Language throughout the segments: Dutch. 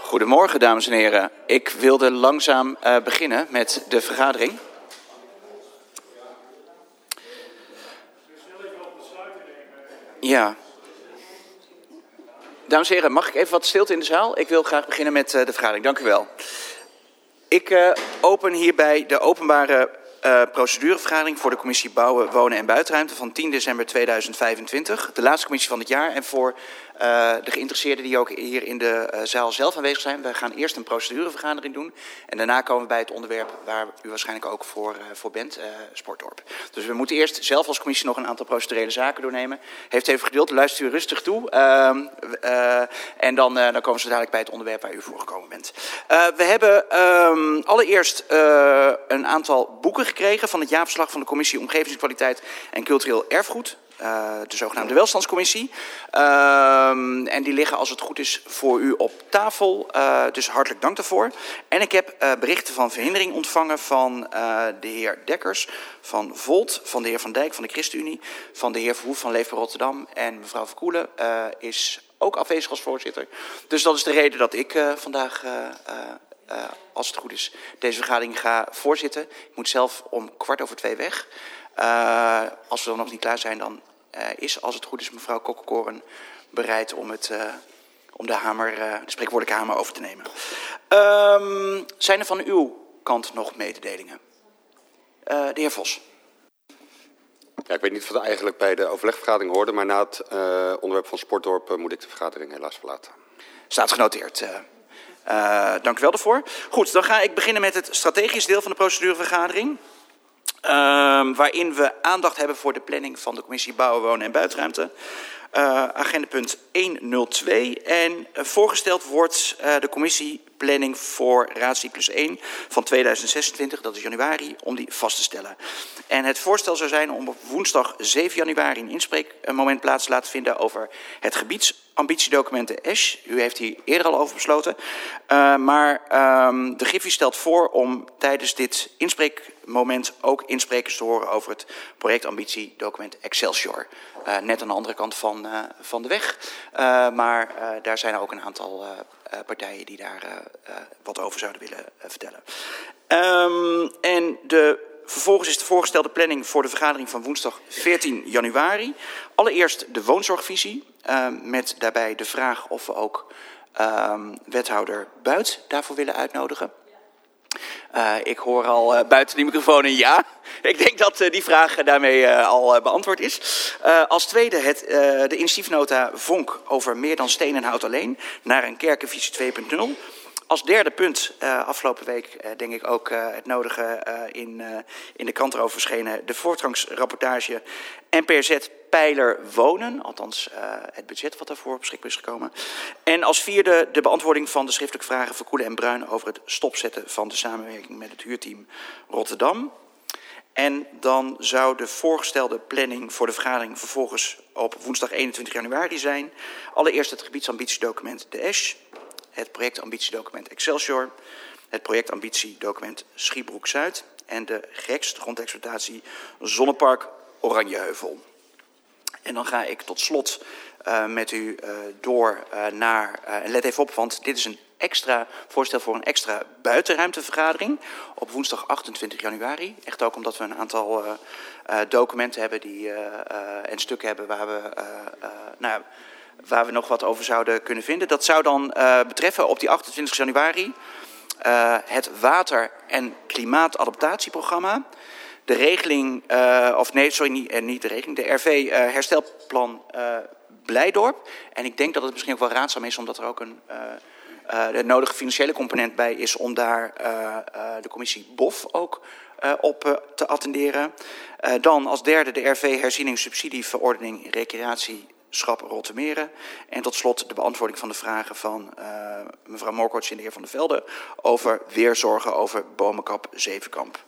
Goedemorgen, dames en heren. Ik wilde langzaam beginnen met de vergadering. Ja. Dames en heren, mag ik even wat stilte in de zaal? Ik wil graag beginnen met de vergadering. Dank u wel. Ik open hierbij de openbare procedurevergadering voor de commissie Bouwen, Wonen en Buitenruimte van 10 december 2025. De laatste commissie van het jaar en voor de geïnteresseerden die ook hier in de zaal zelf aanwezig zijn. We gaan eerst een procedurevergadering doen en daarna komen we bij het onderwerp waar u waarschijnlijk ook voor bent, Sportdorp. Dus we moeten eerst zelf als commissie nog een aantal procedurele zaken doornemen. Heeft even geduld, luister u rustig toe en dan komen ze dadelijk bij het onderwerp waar u voor gekomen bent. We hebben allereerst een aantal boeken gekregen van het jaarverslag van de Commissie Omgevingskwaliteit en Cultureel Erfgoed. De zogenaamde welstandscommissie. En die liggen als het goed is voor u op tafel. Dus hartelijk dank daarvoor. En ik heb berichten van verhindering ontvangen van de heer Dekkers van Volt, van de heer Van Dijk van de ChristenUnie, van de heer Verhoef van Leefbaar Rotterdam en mevrouw Verkoelen is ook afwezig als voorzitter. Dus dat is de reden dat ik vandaag als het goed is, deze vergadering ga voorzitten. Ik moet zelf om 2:15 weg. Als we dan nog niet klaar zijn, dan is, als het goed is, mevrouw Kokkekoren bereid om de spreekwoordelijke hamer over te nemen. Zijn er van uw kant nog mededelingen? De heer Vos. Ja, ik weet niet of het eigenlijk bij de overlegvergadering hoorde, maar na het onderwerp van Sportdorp moet ik de vergadering helaas verlaten. Staat genoteerd. Dank u wel daarvoor. Goed, dan ga ik beginnen met het strategisch deel van de procedurevergadering. Waarin we aandacht hebben voor de planning van de commissie Bouwen, Wonen en Buitenruimte. Agendapunt 102. En voorgesteld wordt de commissieplanning voor raadcyclus 1 van 2026, dat is januari, om die vast te stellen. En het voorstel zou zijn om op woensdag 7 januari een inspreekmoment plaats te laten vinden over het gebiedsambitiedocument de ESH. U heeft hier eerder al over besloten. Maar de Griffie stelt voor om tijdens dit inspreekmoment ook insprekers te horen over het projectambitiedocument Excelsior. Net aan de andere kant van de weg. Maar daar zijn er ook een aantal partijen die daar wat over zouden willen vertellen. En vervolgens is de voorgestelde planning voor de vergadering van woensdag 14 januari. Allereerst de woonzorgvisie. Met daarbij de vraag of we ook wethouder Buit daarvoor willen uitnodigen. Ik hoor al buiten die microfoon een ja. Ik denk dat die vraag daarmee al beantwoord is. Als tweede de initiatiefnota Vonk over meer dan steen en hout alleen naar een kerkenvisie 2.0. Als derde punt, afgelopen week denk ik ook het nodige in de krant erover verschenen, de voortgangsrapportage NPRZ Pijler Wonen, althans het budget wat daarvoor beschikbaar is gekomen. En als vierde de beantwoording van de schriftelijke vragen Verkoelen en Bruin over het stopzetten van de samenwerking met het huurteam Rotterdam. En dan zou de voorgestelde planning voor de vergadering vervolgens op woensdag 21 januari zijn. Allereerst het gebiedsambitiedocument de ESH, het projectambitiedocument Excelsior, het projectambitiedocument Schiebroek-Zuid en de GEX, de grondexploitatie Zonnepark Oranjeheuvel. En dan ga ik tot slot met u door naar, en let even op, want dit is een extra voorstel voor een extra buitenruimtevergadering op woensdag 28 januari. Echt ook omdat we een aantal documenten hebben en stukken hebben waar we nog wat over zouden kunnen vinden. Dat zou dan betreffen op die 28 januari het water- en klimaatadaptatieprogramma. De regeling, niet de regeling, de RV herstelplan Blijdorp. En ik denk dat het misschien ook wel raadzaam is, omdat er ook de nodige financiële component bij is om daar de commissie BOF ook op te attenderen. Dan als derde de RV herziening subsidieverordening recreatie Schap Rottemeren. En tot slot de beantwoording van de vragen van mevrouw Morkoorts en de heer Van der Velde over weerzorgen over Bomenkap Zevenkamp.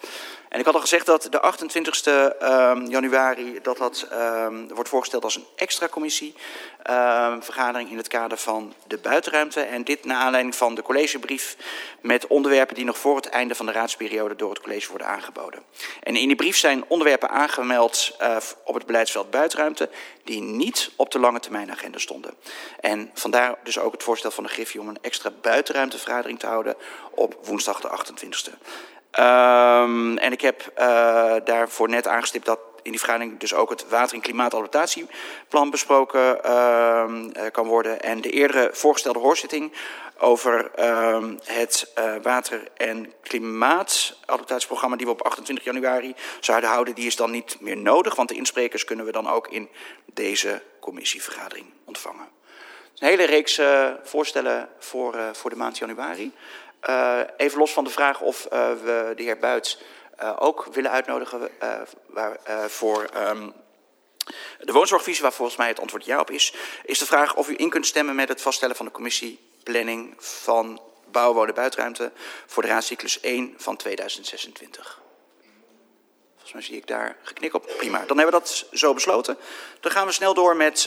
En ik had al gezegd dat de 28e januari dat wordt voorgesteld als een extra commissievergadering in het kader van de buitenruimte. En dit naar aanleiding van de collegebrief met onderwerpen die nog voor het einde van de raadsperiode door het college worden aangeboden. En in die brief zijn onderwerpen aangemeld op het beleidsveld buitenruimte die niet op de lange termijn agenda stonden. En vandaar dus ook het voorstel van de Griffie om een extra buitenruimtevergadering te houden op woensdag de 28e. En ik heb daarvoor net aangestipt dat in die vergadering dus ook het water- en klimaatadaptatieplan besproken kan worden. En de eerdere voorgestelde hoorzitting over het water- en klimaatadaptatieprogramma die we op 28 januari zouden houden, die is dan niet meer nodig, want de insprekers kunnen we dan ook in deze commissievergadering ontvangen. Een hele reeks voorstellen voor de maand januari. Even los van de vraag of we de heer Buits ook willen uitnodigen voor de woonzorgvisie, waar volgens mij het antwoord ja op is de vraag of u in kunt stemmen met het vaststellen van de commissieplanning van bouw, wonen, buitenruimte voor de raadscyclus 1 van 2026. Volgens mij zie ik daar geknik op. Prima, dan hebben we dat zo besloten. Dan gaan we snel door met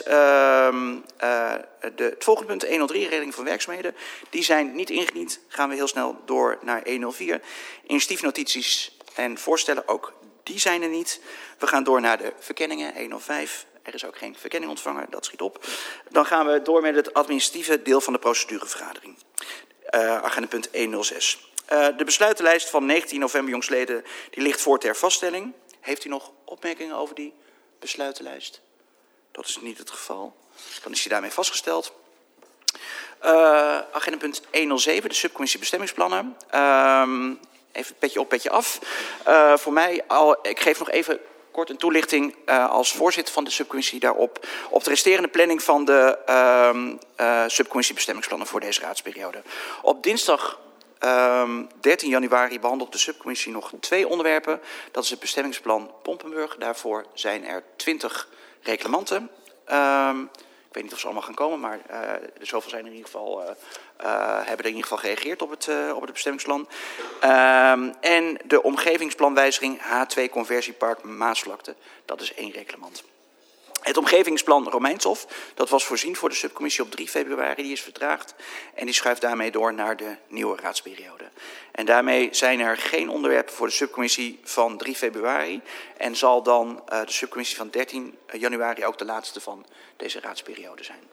het volgende punt, 103, regeling van werkzaamheden. Die zijn niet ingediend. Gaan we heel snel door naar 104. Initiatiefnotities en voorstellen, ook die zijn er niet. We gaan door naar de verkenningen, 105. Er is ook geen verkenning ontvangen, dat schiet op. Dan gaan we door met het administratieve deel van de procedurevergadering. Agendapunt 106. De besluitenlijst van 19 november jongsleden die ligt voor ter vaststelling. Heeft u nog opmerkingen over die besluitenlijst? Dat is niet het geval. Dan is die daarmee vastgesteld. Agendapunt 107, de subcommissie bestemmingsplannen. Even petje op, petje af. Voor mij, ik geef nog even kort een toelichting als voorzitter van de subcommissie daarop op de resterende planning van de subcommissie bestemmingsplannen voor deze raadsperiode. Op dinsdag 13 januari behandelt de subcommissie nog 2 onderwerpen. Dat is het bestemmingsplan Pompenburg. Daarvoor zijn er 20 reclamanten. Ik weet niet of ze allemaal gaan komen, maar zoveel zijn er in ieder geval, hebben er in ieder geval gereageerd op het bestemmingsplan. En de omgevingsplanwijziging H2 Conversiepark Maasvlakte. Dat is 1 reclamant. Het omgevingsplan Romeinshof, dat was voorzien voor de subcommissie op 3 februari, die is vertraagd. En die schuift daarmee door naar de nieuwe raadsperiode. En daarmee zijn er geen onderwerpen voor de subcommissie van 3 februari. En zal dan de subcommissie van 13 januari ook de laatste van deze raadsperiode zijn.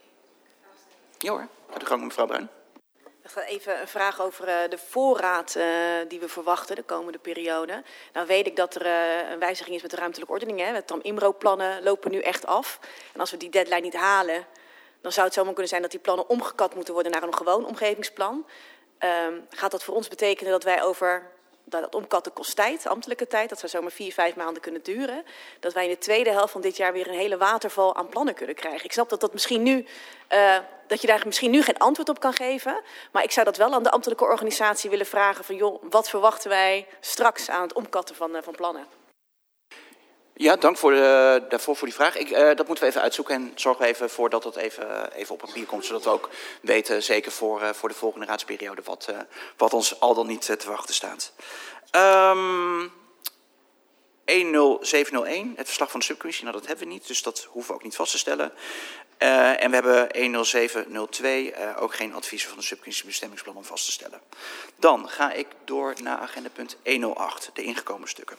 Ja hoor, gaat de gang mevrouw Bruin. Even een vraag over de voorraad die we verwachten de komende periode. Nou weet ik dat er een wijziging is met de ruimtelijke ordening. Hè. De TAM-IMRO-plannen lopen nu echt af. En als we die deadline niet halen, dan zou het zomaar kunnen zijn dat die plannen omgekat moeten worden naar een gewoon omgevingsplan. Gaat dat voor ons betekenen dat wij over dat omkatten kost tijd, ambtelijke tijd. Dat zou zomaar 4-5 maanden kunnen duren. Dat wij in de tweede helft van dit jaar weer een hele waterval aan plannen kunnen krijgen. Ik snap dat misschien nu, dat je daar misschien nu geen antwoord op kan geven. Maar ik zou dat wel aan de ambtelijke organisatie willen vragen van joh, wat verwachten wij straks aan het omkatten van plannen? Ja, dank daarvoor voor die vraag. Dat moeten we even uitzoeken en zorgen we even voor dat het even op papier komt. Zodat we ook weten, zeker voor de volgende raadsperiode, wat ons al dan niet te wachten staat. 10701, het verslag van de subcommissie. Nou, dat hebben we niet, dus dat hoeven we ook niet vast te stellen. En we hebben 10702, ook geen adviezen van de subcommissie bestemmingsplan om vast te stellen. Dan ga ik door naar agendapunt 108, de ingekomen stukken.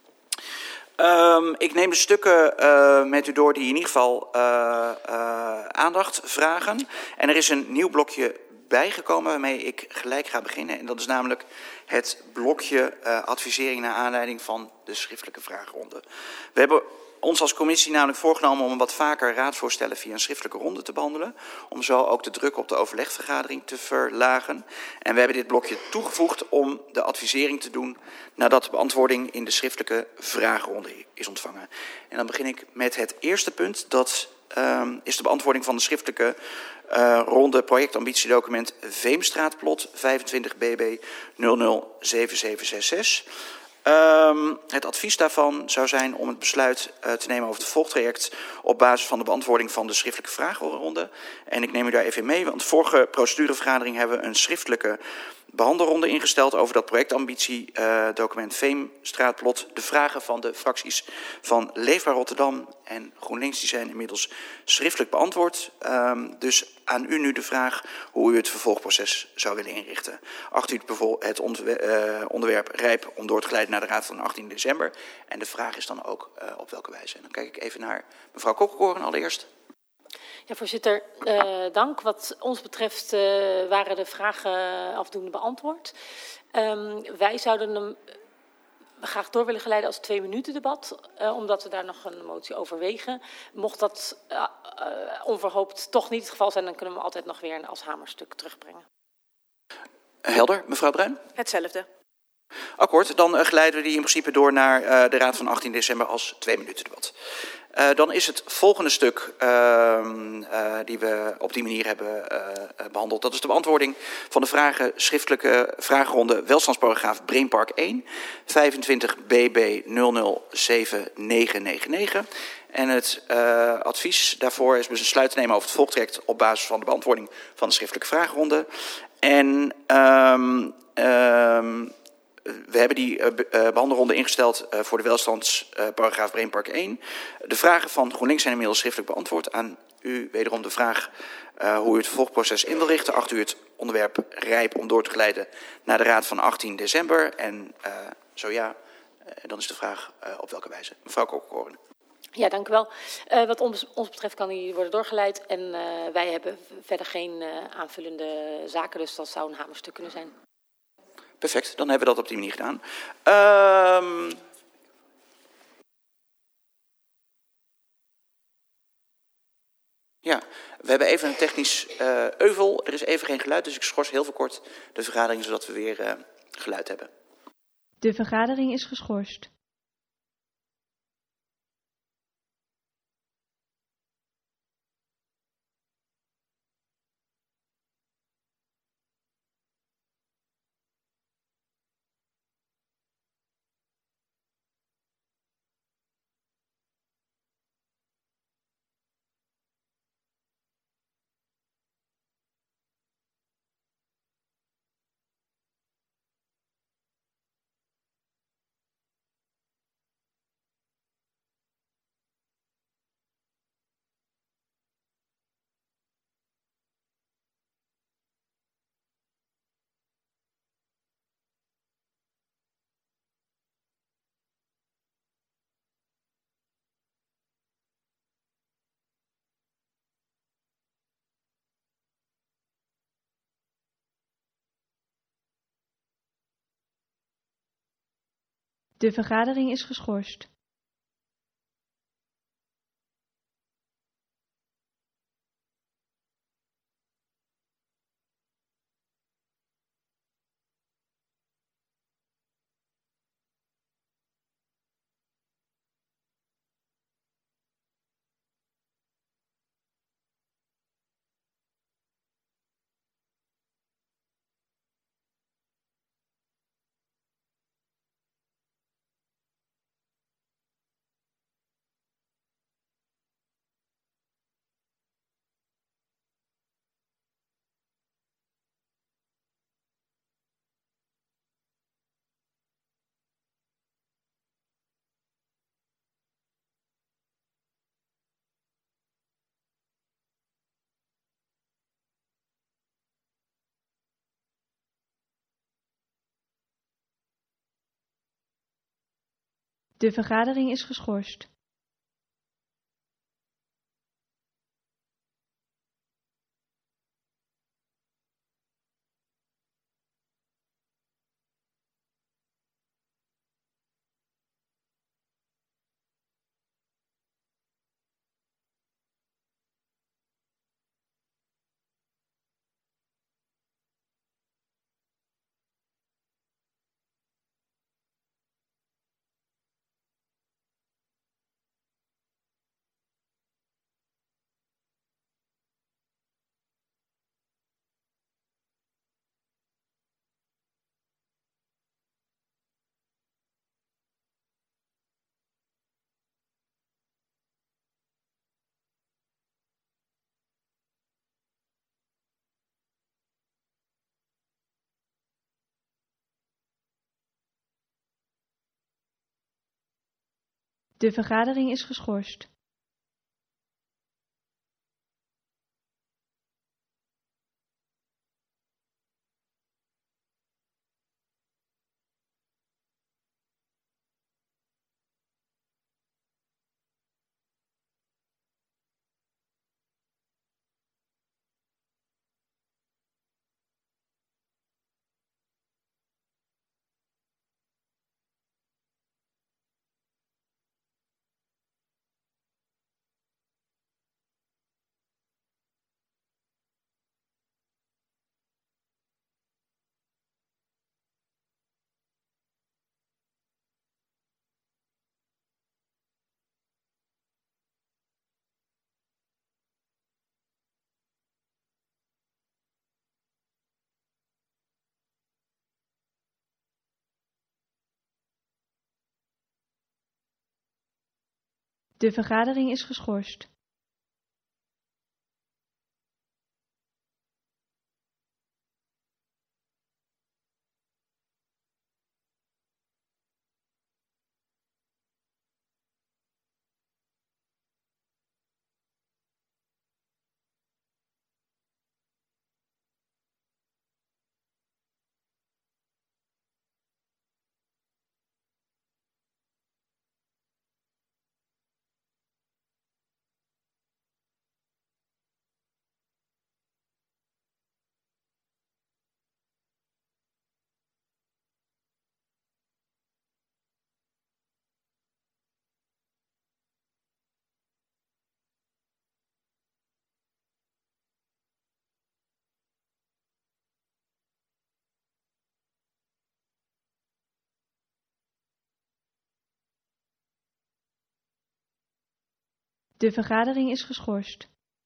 Ik neem de stukken met u door die in ieder geval aandacht vragen. En er is een nieuw blokje bijgekomen waarmee ik gelijk ga beginnen. En dat is namelijk het blokje advisering naar aanleiding van de schriftelijke vragenronde. We hebben ons als commissie namelijk voorgenomen om wat vaker raadsvoorstellen via een schriftelijke ronde te behandelen. Om zo ook de druk op de overlegvergadering te verlagen. En we hebben dit blokje toegevoegd om de advisering te doen nadat de beantwoording in de schriftelijke vragenronde is ontvangen. En dan begin ik met het eerste punt. Dat is de beantwoording van de schriftelijke ronde projectambitiedocument Veemstraatplot 25 BB 007766. Het advies daarvan zou zijn om het besluit te nemen over het volgtraject op basis van de beantwoording van de schriftelijke vragenronde. En ik neem u daar even mee, want de vorige procedurevergadering hebben we een schriftelijke behandelronde ingesteld over dat projectambitiedocument Veemstraatplot. De vragen van de fracties van Leefbaar Rotterdam en GroenLinks die zijn inmiddels schriftelijk beantwoord. Dus aan u nu de vraag hoe u het vervolgproces zou willen inrichten. Acht u het onderwerp rijp om door te glijden naar de Raad van 18 december? En de vraag is dan ook op welke wijze. En dan kijk ik even naar mevrouw Kokkekoren allereerst. Ja, voorzitter, dank. Wat ons betreft waren de vragen afdoende beantwoord. Wij zouden hem graag door willen geleiden als 2 minuten debat, omdat we daar nog een motie overwegen. Mocht dat onverhoopt toch niet het geval zijn, dan kunnen we altijd nog weer als hamerstuk terugbrengen. Helder, mevrouw Bruin? Hetzelfde. Akkoord, dan geleiden we die in principe door naar de Raad van 18 december als 2 minuten debat. Dan is het volgende stuk die we op die manier hebben behandeld. Dat is de beantwoording van de schriftelijke vragenronde welstandsparagraaf Brainpark 1, 25 BB 007999. En het advies daarvoor is besluit te nemen over het volgtraject op basis van de beantwoording van de schriftelijke vragenronde. En we hebben die behandelronde ingesteld voor de welstandsparagraaf Brainpark 1. De vragen van GroenLinks zijn inmiddels schriftelijk beantwoord. Aan u wederom de vraag hoe u het vervolgproces in wil richten. Acht u het onderwerp rijp om door te glijden naar de Raad van 18 december? En zo ja, dan is de vraag op welke wijze. Mevrouw Kokkekoren. Ja, dank u wel. Wat ons betreft kan die worden doorgeleid. En wij hebben verder geen aanvullende zaken, dus dat zou een hamerstuk kunnen zijn. Perfect, dan hebben we dat op die manier gedaan. Ja, we hebben even een technisch euvel. Er is even geen geluid, dus ik schors heel veel kort de vergadering, zodat we weer geluid hebben. De vergadering is geschorst. De vergadering is geschorst. De vergadering is geschorst. De vergadering is geschorst. De vergadering is geschorst. De vergadering is geschorst.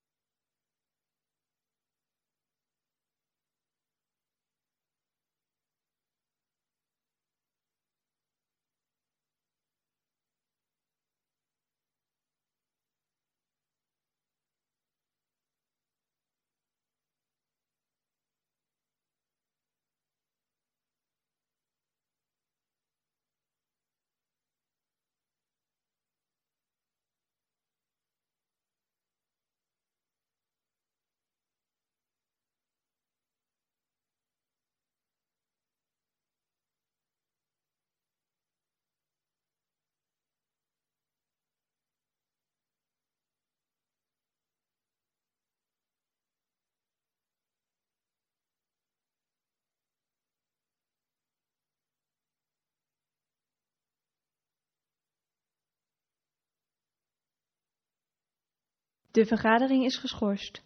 De vergadering is geschorst.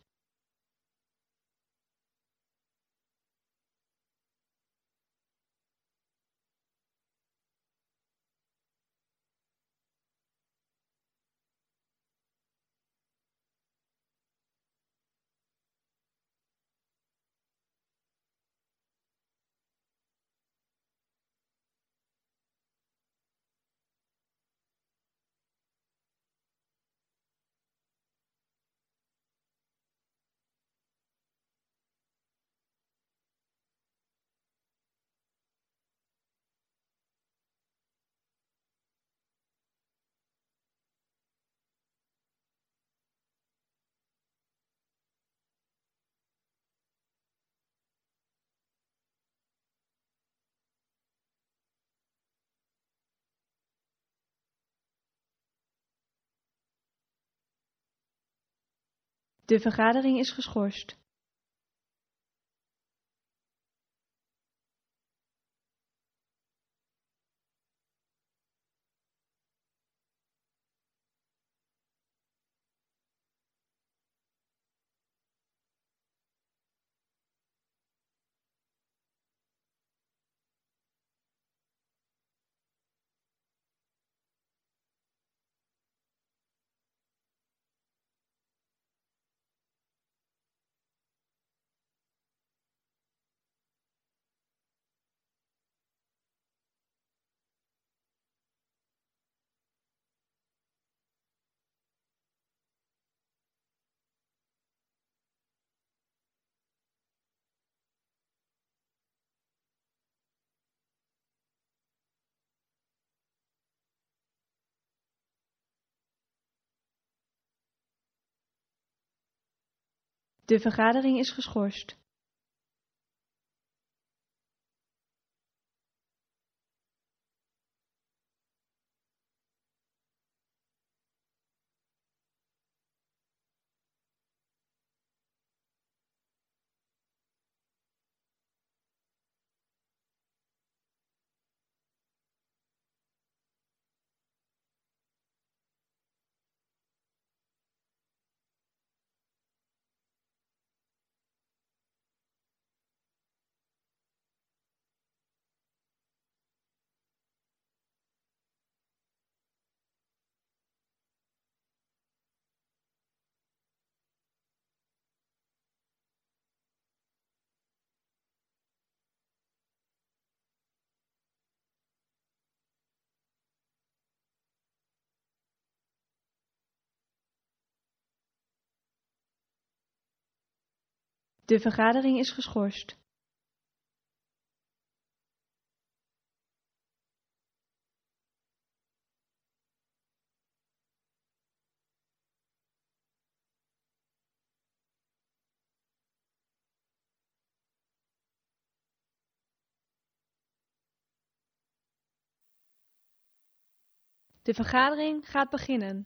De vergadering is geschorst. De vergadering is geschorst. De vergadering is geschorst. De vergadering gaat beginnen.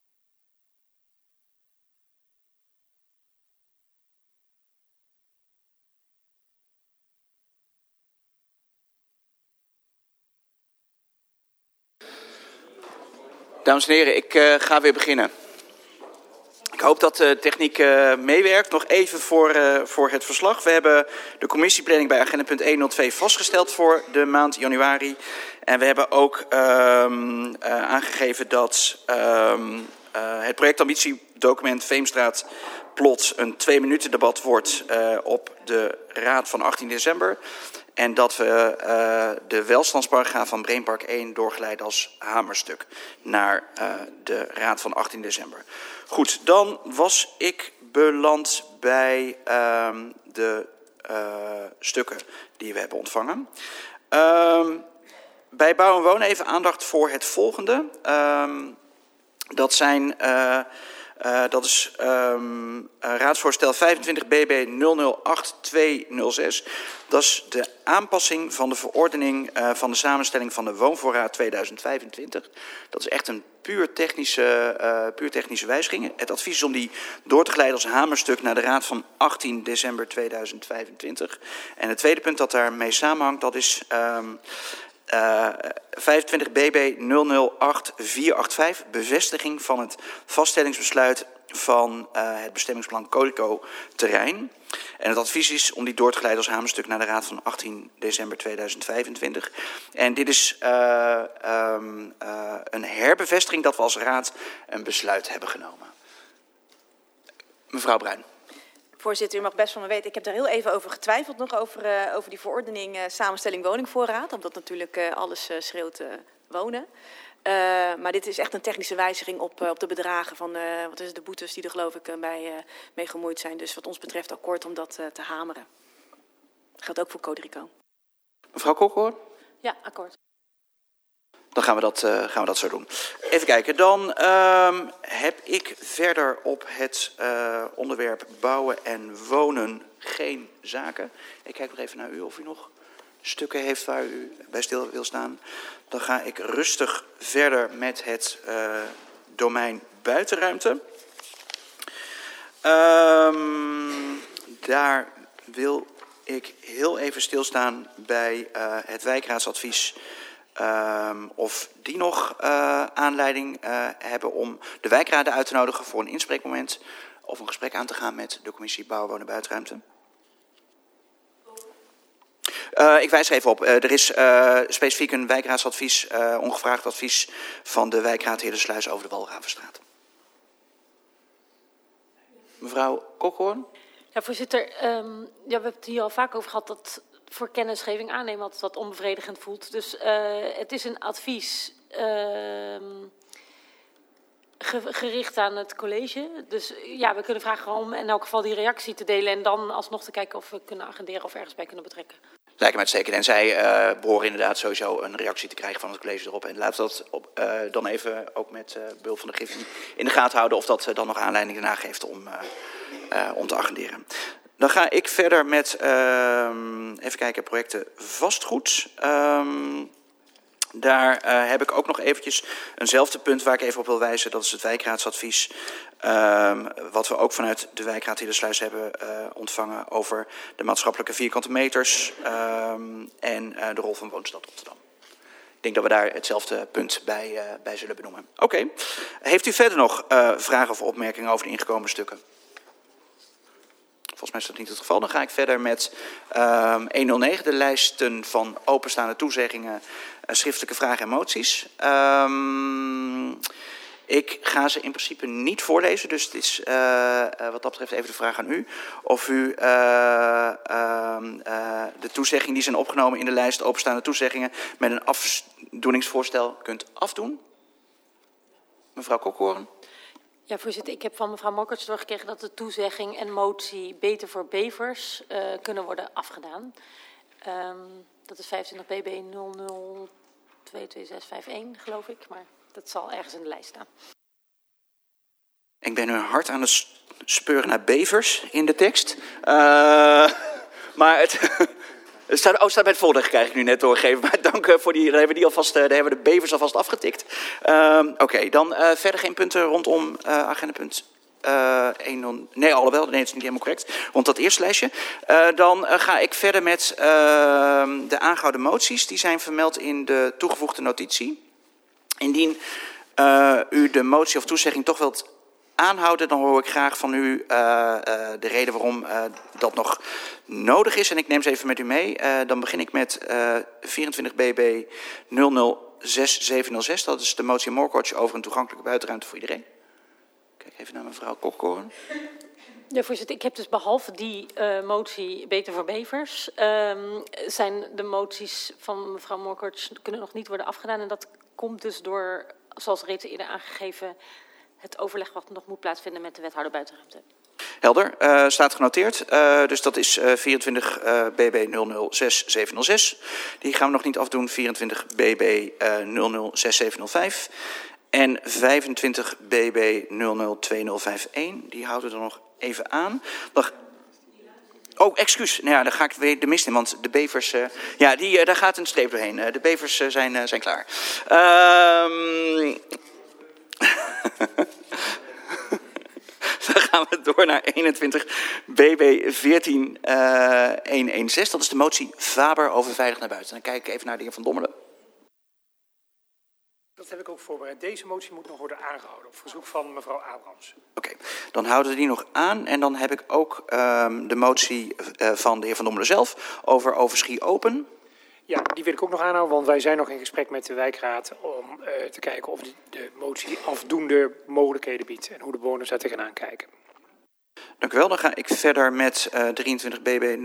Dames en heren, ik ga weer beginnen. Ik hoop dat de techniek meewerkt. Nog even voor het verslag. We hebben de commissieplanning bij agenda punt 102 vastgesteld voor de maand januari. En we hebben ook aangegeven dat het projectambitiedocument Veemstraat Plot een 2-minuten debat wordt op de raad van 18 december. En dat we de welstandsparagraaf van Brainpark 1 doorgeleiden als hamerstuk naar de raad van 18 december. Goed, dan was ik beland bij de stukken die we hebben ontvangen. Bij Bouw en Wonen even aandacht voor het volgende. Dat is raadsvoorstel 25 BB 008206. Dat is de aanpassing van de verordening van de samenstelling van de Woonvoorraad 2025. Dat is echt een puur technische wijziging. Het advies is om die door te geleiden als hamerstuk naar de raad van 18 december 2025. En het tweede punt dat daarmee samenhangt, dat is 25 BB 008485, bevestiging van het vaststellingsbesluit van het bestemmingsplan Colico-terrein. En het advies is om die door te geleiden als hamerstuk naar de raad van 18 december 2025. En dit is een herbevestiging dat we als raad een besluit hebben genomen. Mevrouw Bruin. Voorzitter, u mag best van me weten, ik heb daar heel even over getwijfeld nog over die verordening samenstelling woningvoorraad. Omdat natuurlijk alles schreeuwt wonen. Maar dit is echt een technische wijziging op de bedragen van wat is het, de boetes die er geloof ik mee gemoeid zijn. Dus wat ons betreft akkoord om dat te hameren. Dat geldt ook voor Codrico. Mevrouw Kokhoorn? Ja, akkoord. Dan gaan we dat zo doen. Even kijken, dan heb ik verder op het onderwerp bouwen en wonen geen zaken. Ik kijk nog even naar u of u nog stukken heeft waar u bij stil wil staan. Dan ga ik rustig verder met het domein buitenruimte. Daar wil ik heel even stilstaan bij het wijkraadsadvies. Of die nog aanleiding hebben om de wijkraden uit te nodigen voor een inspreekmoment of een gesprek aan te gaan met de commissie Bouwen, Wonen, Buitenruimte. Ik wijs er even op. Er is specifiek een wijkraadsadvies, ongevraagd advies van de wijkraad Heerdersluis over de Walravenstraat. Mevrouw Kokhoorn. Ja, voorzitter, we hebben het hier al vaak over gehad dat voor kennisgeving aannemen altijd wat onbevredigend voelt. Dus het is een advies gericht aan het college. Dus ja, we kunnen vragen om in elk geval die reactie te delen en dan alsnog te kijken of we kunnen agenderen of ergens bij kunnen betrekken. Lijkt me uitstekend. En zij behoren inderdaad sowieso een reactie te krijgen van het college erop. En laten we dat dan even ook met behulp van de Griffie in de gaten houden of dat dan nog aanleiding daarna geeft om om te agenderen. Dan ga ik verder met, even kijken, projecten vastgoed. Daar heb ik ook nog eventjes eenzelfde punt waar ik even op wil wijzen. Dat is het wijkraadsadvies. Wat we ook vanuit de wijkraad Hillersluis hebben ontvangen over de maatschappelijke vierkante meters en de rol van Woonstad Rotterdam. Ik denk dat we daar hetzelfde punt bij zullen benoemen. Oké. Heeft u verder nog vragen of opmerkingen over de ingekomen stukken? Volgens mij is dat niet het geval. Dan ga ik verder met 109, de lijsten van openstaande toezeggingen, schriftelijke vragen en moties. Ik ga ze in principe niet voorlezen, dus het is wat dat betreft even de vraag aan u. Of u de toezeggingen die zijn opgenomen in de lijst openstaande toezeggingen met een afdoeningsvoorstel kunt afdoen. Mevrouw Kokhoorn. Ja, voorzitter, ik heb van mevrouw Mokkerts doorgekregen dat de toezegging en motie Beter voor Bevers kunnen worden afgedaan. Dat is 25 bb 00222651, geloof ik, maar dat zal ergens in de lijst staan. Ik ben nu hard aan het speuren naar bevers in de tekst. Maar het staat bij het folder, krijg ik nu net doorgegeven. Maar dank voor die, daar hebben we de bevers alvast afgetikt. Oké, dan verder geen punten rondom agendapunt 1. Nee, alhoewel, nee, het is niet helemaal correct. Rond dat eerste lijstje. Dan ga ik verder met de aangehouden moties. Die zijn vermeld in de toegevoegde notitie. Indien u de motie of toezegging toch wilt aanhouden, dan hoor ik graag van u de reden waarom dat nog nodig is. En ik neem ze even met u mee. Dan begin ik met 24 bb 006706. Dat is de motie Moorcoach over een toegankelijke buitenruimte voor iedereen. Kijk even naar mevrouw Kokhoorn. Ja, voorzitter, ik heb dus behalve die motie Beter voor Bevers, zijn de moties van mevrouw Moorcoach kunnen nog niet worden afgedaan. En dat komt dus door, zoals reeds eerder aangegeven, het overleg wat nog moet plaatsvinden met de wethouder buitenruimte. Helder, staat genoteerd. Dus dat is 24 bb 006706. Die gaan we nog niet afdoen. 24 bb 006705. En 25 bb 002051. Die houden we er nog even aan. Oh, excuus. Nou ja, dan ga ik weer de mist in, want de bevers... daar gaat een streep doorheen. De bevers zijn klaar. Dan gaan we door naar 21 bb 14116. Dat is de motie Faber over veilig naar buiten. Dan kijk ik even naar de heer Van Dommelen. Dat heb ik ook voorbereid. Deze motie moet nog worden aangehouden op verzoek van mevrouw Abrams. Oké, dan houden we die nog aan. En dan heb ik ook de motie van de heer Van Dommelen zelf over Overschie Open. Ja, die wil ik ook nog aanhouden, want wij zijn nog in gesprek met de wijkraad om te kijken of de motie afdoende mogelijkheden biedt en hoe de bewoners daar tegenaan kijken. Dank u wel. Dan ga ik verder met 23 bb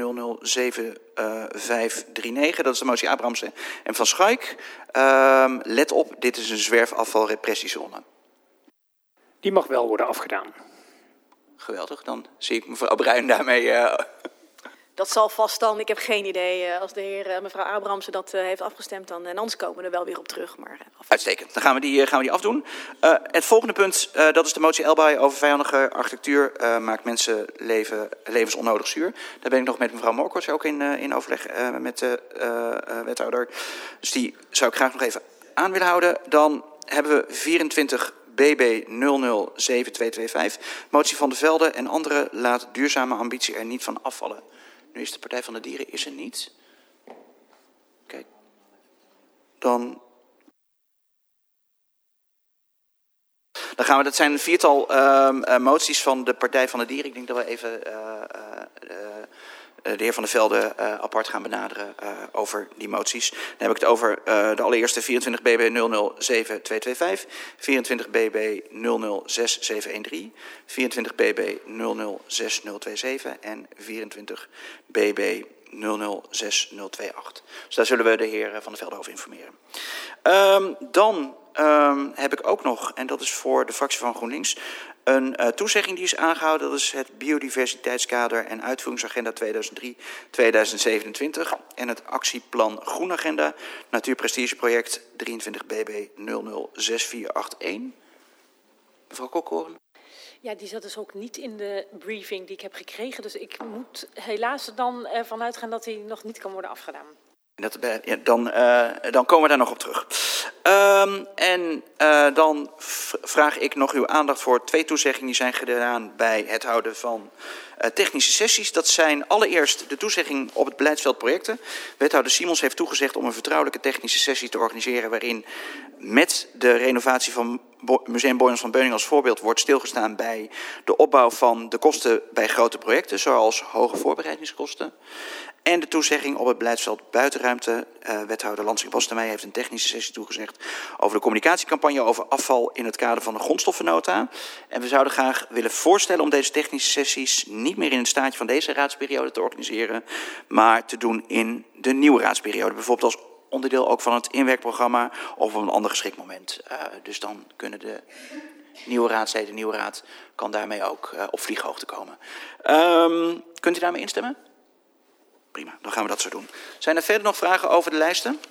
007539. Dat is de motie Abramsen en Van Schaik. Let op, dit is een zwerfafvalrepressiezone. Die mag wel worden afgedaan. Geweldig, dan zie ik mevrouw Bruin daarmee... Dat zal vast dan, ik heb geen idee. Als de heer mevrouw Abramsen dat heeft afgestemd, dan en anders komen we er wel weer op terug. Maar, uitstekend, dan gaan we die afdoen. Het volgende punt, dat is de motie Elbaai over vijandige architectuur. Maakt mensen levens onnodig zuur. Daar ben ik nog met mevrouw Moorcoach ook in overleg met de wethouder. Dus die zou ik graag nog even aan willen houden. Dan hebben we 24 bb 007225. Motie van de Velde en anderen laat duurzame ambitie er niet van afvallen. Nu is de Partij van de Dieren is er niet. Kijk. Dan gaan we, dat zijn een viertal moties van de Partij van de Dieren. Ik denk dat we even de heer Van der Velde apart gaan benaderen over die moties. Dan heb ik het over de allereerste 24 bb 007225, 24 bb 006713, 24 bb 006027 en 24 bb 006028. Dus daar zullen we de heer Van der Velde over informeren. Dan heb ik ook nog, en dat is voor de fractie van GroenLinks, een toezegging die is aangehouden. Dat is het biodiversiteitskader en uitvoeringsagenda 2003-2027 en het actieplan Groenagenda, Natuurprestigeproject 23 bb 006481. Mevrouw Kokhoorn. Ja, die zat dus ook niet in de briefing die ik heb gekregen. Dus ik moet helaas dan ervan uitgaan dat die nog niet kan worden afgedaan. Dan komen we daar nog op terug. Dan vraag ik nog uw aandacht voor 2 toezeggingen die zijn gedaan bij het houden van technische sessies. Dat zijn allereerst de toezegging op het beleidsveld projecten. Wethouder Simons heeft toegezegd om een vertrouwelijke technische sessie te organiseren waarin met de renovatie van Museum Boijmans van Beuningen als voorbeeld wordt stilgestaan bij de opbouw van de kosten bij grote projecten, zoals hoge voorbereidingskosten. En de toezegging op het beleidsveld buitenruimte. Wethouder Lansing-Bostemey heeft een technische sessie toegezegd over de communicatiecampagne over afval in het kader van de grondstoffennota. En we zouden graag willen voorstellen om deze technische sessies niet meer in het staartje van deze raadsperiode te organiseren, maar te doen in de nieuwe raadsperiode. Bijvoorbeeld als onderdeel ook van het inwerkprogramma of op een ander geschikt moment. Dus dan kunnen de nieuwe raadsleden, de nieuwe raad kan daarmee ook op vlieghoogte komen. Kunt u daarmee instemmen? Prima, dan gaan we dat zo doen. Zijn er verder nog vragen over de lijsten?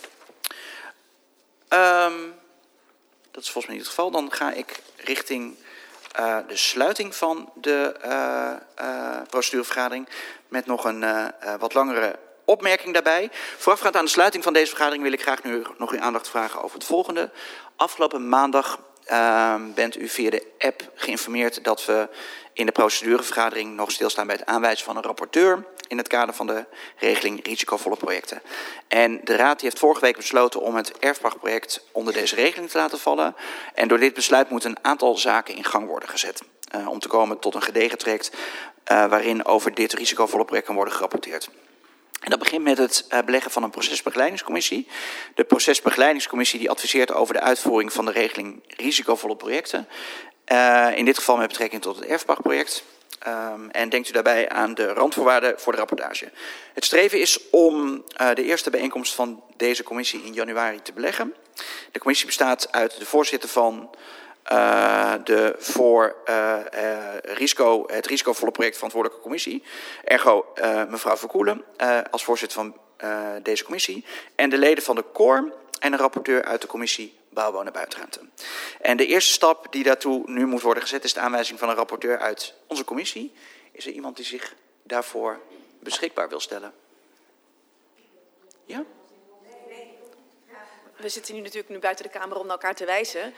Dat is volgens mij niet het geval. Dan ga ik richting de sluiting van de procedurevergadering met nog een wat langere opmerking daarbij. Voorafgaand aan de sluiting van deze vergadering wil ik graag nu nog uw aandacht vragen over het volgende. Afgelopen maandag bent u via de app geïnformeerd dat we in de procedurevergadering nog stilstaan bij het aanwijzen van een rapporteur in het kader van de regeling risicovolle projecten. En de Raad heeft vorige week besloten om het erfpachtproject onder deze regeling te laten vallen. En door dit besluit moeten een aantal zaken in gang worden gezet. Om te komen tot een gedegen traject waarin over dit risicovolle project kan worden gerapporteerd. En dat begint met het beleggen van een procesbegeleidingscommissie. De procesbegeleidingscommissie die adviseert over de uitvoering van de regeling risicovolle projecten. In dit geval met betrekking tot het erfpachtproject. En denkt u daarbij aan de randvoorwaarden voor de rapportage. Het streven is om de eerste bijeenkomst van deze commissie in januari te beleggen. De commissie bestaat uit de voorzitter van de voor het risicovolle project verantwoordelijke commissie. Ergo mevrouw Verkoelen als voorzitter van deze commissie. En de leden van de KOR en een rapporteur uit de commissie Bouw, Wonen, Buitenruimte. En de eerste stap die daartoe nu moet worden gezet is de aanwijzing van een rapporteur uit onze commissie. Is er iemand die zich daarvoor beschikbaar wil stellen? Ja? We zitten nu natuurlijk buiten de Kamer om naar elkaar te wijzen.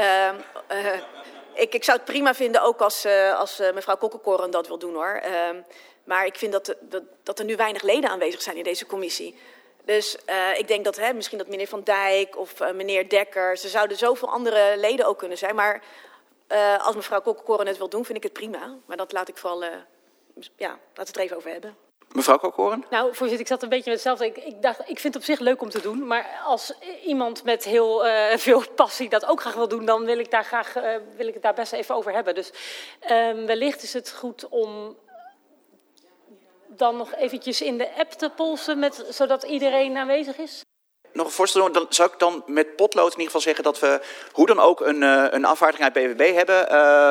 Ik zou het prima vinden ook als mevrouw Kokkelkoren dat wil doen, hoor. Maar ik vind dat er nu weinig leden aanwezig zijn in deze commissie. Dus ik denk dat misschien dat meneer Van Dijk of meneer Dekker, ze zouden zoveel andere leden ook kunnen zijn. Maar als mevrouw Kokkelkoren het wil doen, vind ik het prima. Maar dat laat ik vooral, laten we het er even over hebben. Mevrouw Kokkelkoren? Nou, voorzitter, ik zat een beetje met hetzelfde. Ik dacht, ik vind het op zich leuk om te doen. Maar als iemand met heel veel passie dat ook graag wil doen, dan wil ik het daar best even over hebben. Dus wellicht is het goed om dan nog eventjes in de app te polsen, zodat iedereen aanwezig is. Nog een voorstel, dan zou ik dan met potlood in ieder geval zeggen dat we hoe dan ook een afvaardiging uit BWB hebben.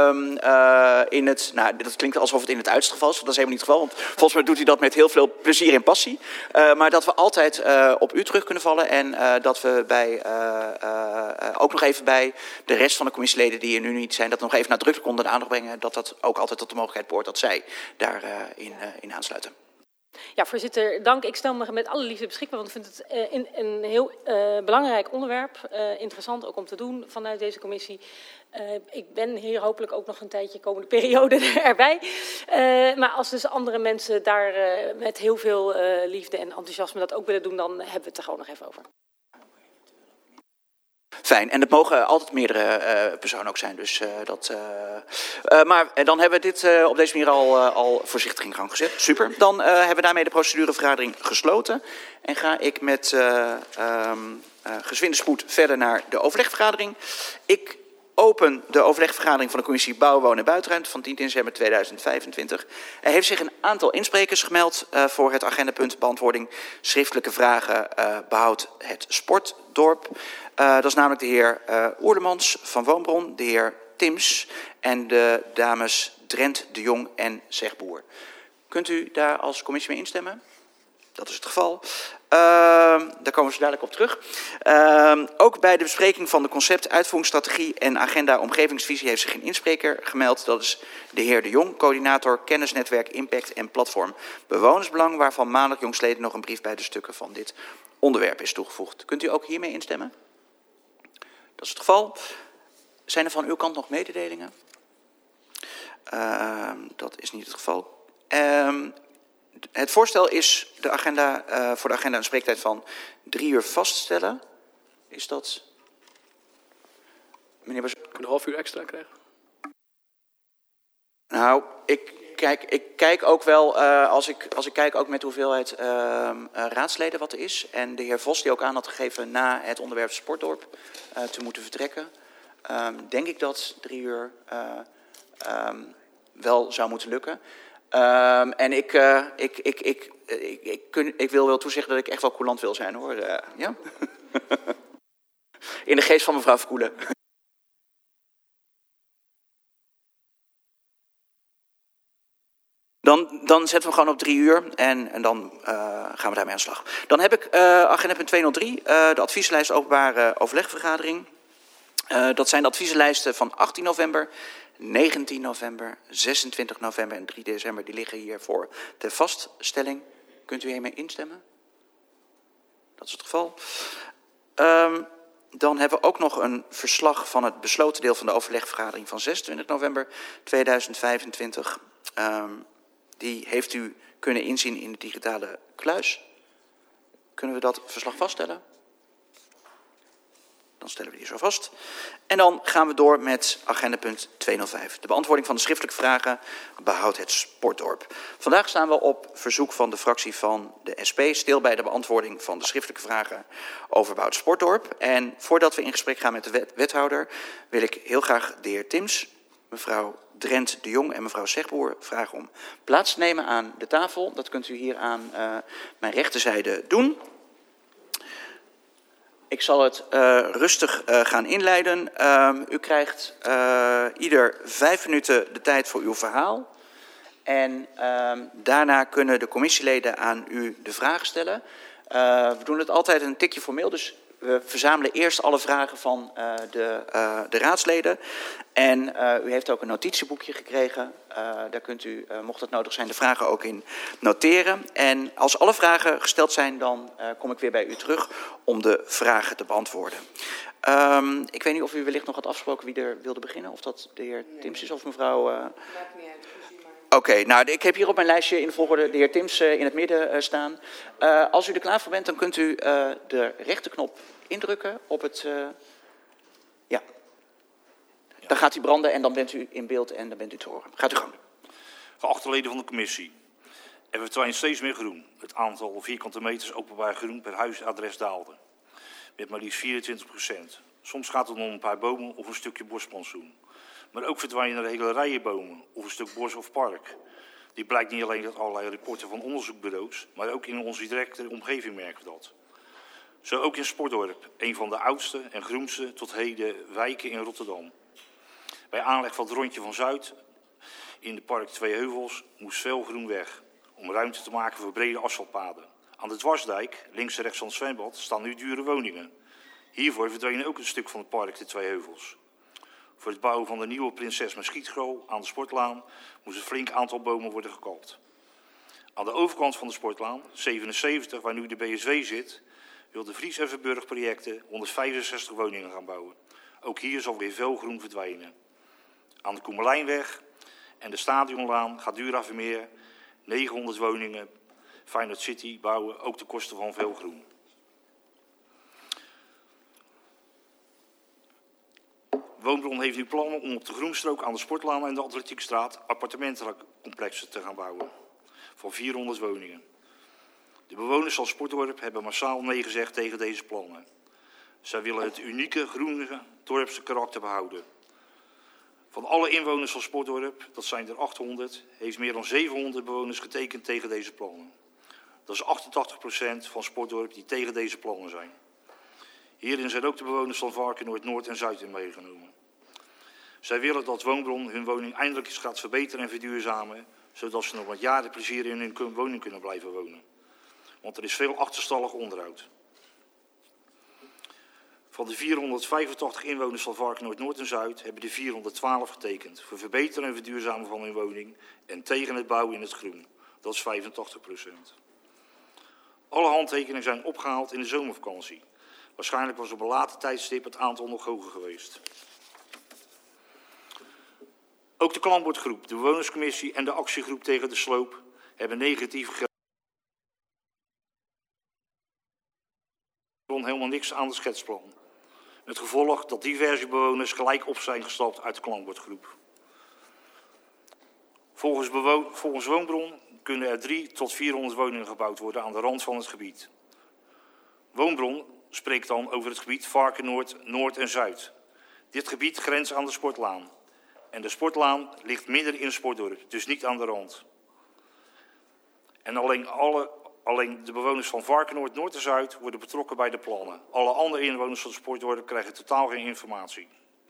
Dat klinkt alsof het in het uiterste geval is, want dat is helemaal niet het geval. Want volgens mij doet u dat met heel veel plezier en passie. Maar dat we altijd op u terug kunnen vallen en dat we ook nog even bij de rest van de commissieleden die er nu niet zijn, dat nog even nadrukkelijk onder de aandacht brengen, dat ook altijd tot de mogelijkheid behoort dat zij daarin aansluiten. Ja, voorzitter, dank. Ik stel me met alle liefde beschikbaar, want ik vind het een heel belangrijk onderwerp. Interessant ook om te doen vanuit deze commissie. Ik ben hier hopelijk ook nog een tijdje komende periode erbij. Maar als dus andere mensen daar met heel veel liefde en enthousiasme dat ook willen doen, dan hebben we het er gewoon nog even over. Fijn, en het mogen altijd meerdere personen ook zijn. Dus maar dan hebben we dit op deze manier al voorzichtig in gang gezet. Super. Dan hebben we daarmee de procedurevergadering gesloten. En ga ik met gezwinde spoed verder naar de overlegvergadering. Ik open de overlegvergadering van de commissie Bouw, Wonen en Buitenruimte van 10 december 2025. Er heeft zich een aantal insprekers gemeld voor het agendapunt beantwoording schriftelijke vragen behoud het sportdorp. Dat is namelijk de heer Oerlemans van Woonbron, de heer Tims en de dames Drent, De Jong en Zegboer. Kunt u daar als commissie mee instemmen? Dat is het geval. Daar komen we zo dadelijk op terug. Ook bij de bespreking van de concept, uitvoeringsstrategie en agenda omgevingsvisie heeft zich een inspreker gemeld. Dat is de heer De Jong, coördinator kennisnetwerk Impact en platform Bewonersbelang, waarvan maandag jongstleden nog een brief bij de stukken van dit onderwerp is toegevoegd. Kunt u ook hiermee instemmen? Dat is het geval. Zijn er van uw kant nog mededelingen? Dat is niet het geval. Het voorstel is de agenda, voor de agenda een spreektijd van 3 uur vaststellen. Is dat... Meneer Bas... Kunnen we een half uur extra krijgen? Nou, ik kijk ook wel, als ik kijk ook met de hoeveelheid raadsleden wat er is. En de heer Vos die ook aan had gegeven na het onderwerp Sportdorp te moeten vertrekken. Denk ik dat 3 uur wel zou moeten lukken. En ik wil wel toezeggen dat ik echt wel coulant wil zijn, hoor. Ja? In de geest van mevrouw Verkoelen. Dan zetten we gewoon op 3 uur en dan gaan we daarmee aan de slag. Dan heb ik agenda punt 203, de advieslijst openbare overlegvergadering. Dat zijn de advieslijsten van 18 november, 19 november, 26 november en 3 december. Die liggen hiervoor ter vaststelling. Kunt u hiermee instemmen? Dat is het geval. Dan hebben we ook nog een verslag van het besloten deel van de overlegvergadering van 26 november 2025. Die heeft u kunnen inzien in de digitale kluis. Kunnen we dat verslag vaststellen? Dan stellen we die zo vast. En dan gaan we door met agenda punt 205. De beantwoording van de schriftelijke vragen behoudt het Sportdorp. Vandaag staan we op verzoek van de fractie van de SP stil bij de beantwoording van de schriftelijke vragen over behoud Sportdorp. En voordat we in gesprek gaan met de wethouder wil ik heel graag de heer Tims, mevrouw Drent de Jong en mevrouw Zegboer vragen om plaats te nemen aan de tafel. Dat kunt u hier aan mijn rechterzijde doen. Ik zal het rustig gaan inleiden. U krijgt ieder 5 minuten de tijd voor uw verhaal. En daarna kunnen de commissieleden aan u de vragen stellen. We doen het altijd een tikje formeel, dus we verzamelen eerst alle vragen van de raadsleden. En u heeft ook een notitieboekje gekregen. Daar kunt u, mocht het nodig zijn, de vragen ook in noteren. En als alle vragen gesteld zijn, dan kom ik weer bij u terug om de vragen te beantwoorden. Ik weet niet of u wellicht nog had afgesproken wie er wilde beginnen. Of dat de heer Tims is of mevrouw... Maakt niet uit. Oké, nou, ik heb hier op mijn lijstje in de volgorde de heer Tims in het midden staan. Als u er klaar voor bent, dan kunt u de rechterknop indrukken op het... Ja. Dan gaat hij branden en dan bent u in beeld en dan bent u te horen. Gaat u gang. Geachte leden van de commissie. Er verdwijnt steeds meer groen. Het aantal vierkante meters openbaar groen per huisadres daalde. Met maar liefst 24%. Soms gaat het om een paar bomen of een stukje bosplantsoen. Maar ook verdwijnen er hele rijen bomen of een stuk bos of park. Dit blijkt niet alleen uit allerlei rapporten van onderzoekbureaus, maar ook in onze directe omgeving merken we dat. Zo ook in Sportdorp, een van de oudste en groenste tot heden wijken in Rotterdam. Bij aanleg van het rondje van Zuid in de park Twee Heuvels moest veel groen weg, om ruimte te maken voor brede asfaltpaden. Aan de Dwarsdijk, links en rechts van het zwembad, staan nu dure woningen. Hiervoor verdwenen ook een stuk van het park de Twee Heuvels. Voor het bouwen van de nieuwe Prinses met Schietschool aan de Sportlaan moest een flink aantal bomen worden gekapt. Aan de overkant van de Sportlaan, 77, waar nu de BSW zit, wil de Vries en Verburg projecten 165 woningen gaan bouwen. Ook hier zal weer veel groen verdwijnen. Aan de Koemerlijnweg en de Stadionlaan gaat Duravermeer 900 woningen Feyenoord City bouwen, ook ten koste van veel groen. Woonbron heeft nu plannen om op de Groenstrook aan de Sportlaan en de Atletiekstraat appartementencomplexen te gaan bouwen. Van 400 woningen. De bewoners van Sportdorp hebben massaal nee gezegd tegen deze plannen. Zij willen het unieke groene dorpse karakter behouden. Van alle inwoners van Sportdorp, dat zijn er 800, heeft meer dan 700 bewoners getekend tegen deze plannen. Dat is 88% van Sportdorp die tegen deze plannen zijn. Hierin zijn ook de bewoners van Varkenoord, Noord en Zuid in meegenomen. Zij willen dat Woonbron hun woning eindelijk eens gaat verbeteren en verduurzamen, zodat ze nog wat jaren plezier in hun woning kunnen blijven wonen. want er is veel achterstallig onderhoud. Van de 485 inwoners van Varkenoord Noord en Zuid hebben de 412 getekend voor verbeteren en verduurzamen van hun woning en tegen het bouwen in het groen. Dat is 85%. Alle handtekeningen zijn opgehaald in de zomervakantie. Waarschijnlijk was op een later tijdstip het aantal nog hoger geweest. Ook de klankbordgroep, de bewonerscommissie en de actiegroep tegen de sloop hebben negatief helemaal niks aan het schetsplan. Het gevolg dat diverse bewoners gelijk op zijn gestapt uit de klankbordgroep. Volgens Woonbron kunnen er 300 tot 400 woningen gebouwd worden aan de rand van het gebied. Woonbron spreekt dan over het gebied Varkenoord, Noord en Zuid. Dit gebied grenst aan de Sportlaan. En de Sportlaan ligt midden in het sportdorp, dus niet aan de rand. En alleen de bewoners van Varkenoord, Noord en Zuid worden betrokken bij de plannen. Alle andere inwoners van het sportdorp krijgen totaal geen informatie.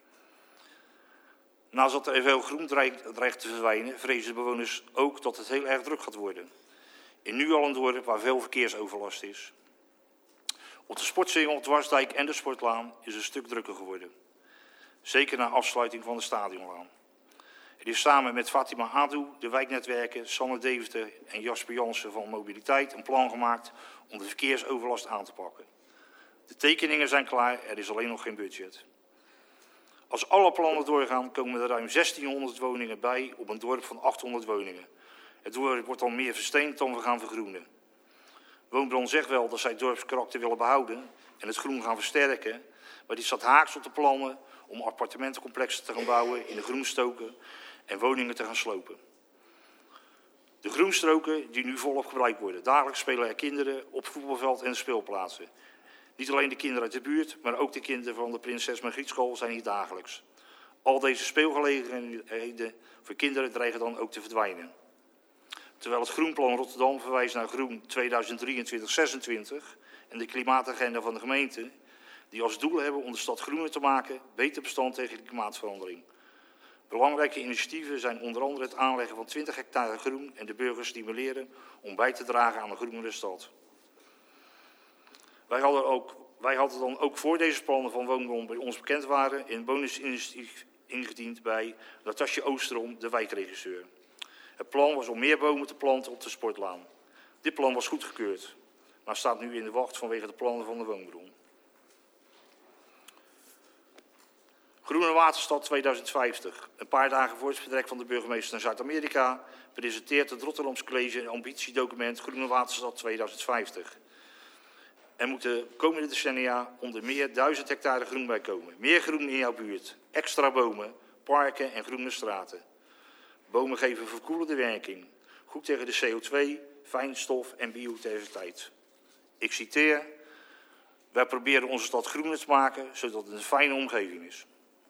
Naast dat er veel groen dreigt te verdwijnen, vrezen de bewoners ook dat het heel erg druk gaat worden. In nu al een dorp waar veel verkeersoverlast is. Op de sportsingel, Dwarsdijk en de Sportlaan is het een stuk drukker geworden. Zeker na afsluiting van de Stadionlaan. Het is samen met Fatima Adou, de wijknetwerken, Sanne Deventer en Jasper Jansen van Mobiliteit een plan gemaakt om de verkeersoverlast aan te pakken. De tekeningen zijn klaar, er is alleen nog geen budget. Als alle plannen doorgaan, komen er ruim 1600 woningen bij op een dorp van 800 woningen. Het dorp wordt dan meer versteend dan we gaan vergroenen. Woonbron zegt wel dat zij het dorpskarakter willen behouden en het groen gaan versterken, maar dit staat haaks op de plannen om appartementencomplexen te gaan bouwen in de groenstoken en woningen te gaan slopen. De groenstroken die nu volop gebruikt worden. Dagelijks spelen er kinderen op voetbalveld en speelplaatsen. Niet alleen de kinderen uit de buurt, maar ook de kinderen van de Prinses Margrietschool zijn hier dagelijks. Al deze speelgelegenheden voor kinderen dreigen dan ook te verdwijnen. Terwijl het Groenplan Rotterdam verwijst naar Groen 2023-26 en de klimaatagenda van de gemeente, die als doel hebben om de stad groener te maken, beter bestand tegen de klimaatverandering. Belangrijke initiatieven zijn onder andere het aanleggen van 20 hectare groen en de burgers stimuleren om bij te dragen aan een groenere stad. Wij hadden dan ook voor deze plannen van Woonbron bij ons bekend waren een bonusinitiatief ingediend bij Natasja Oosterom, de wijkregisseur. Het plan was om meer bomen te planten op de Sportlaan. Dit plan was goedgekeurd, maar staat nu in de wacht vanwege de plannen van de Woonbron. Groene Waterstad 2050. Een paar dagen voor het vertrek van de burgemeester naar Zuid-Amerika presenteert het Rotterdamse College een ambitiedocument Groene Waterstad 2050. Er moet de komende decennia onder meer 1000 hectare groen bij komen. Meer groen in jouw buurt, extra bomen, parken en groene straten. Bomen geven verkoelende werking, goed tegen de CO2, fijnstof en biodiversiteit. Ik citeer: wij proberen onze stad groener te maken, zodat het een fijne omgeving is.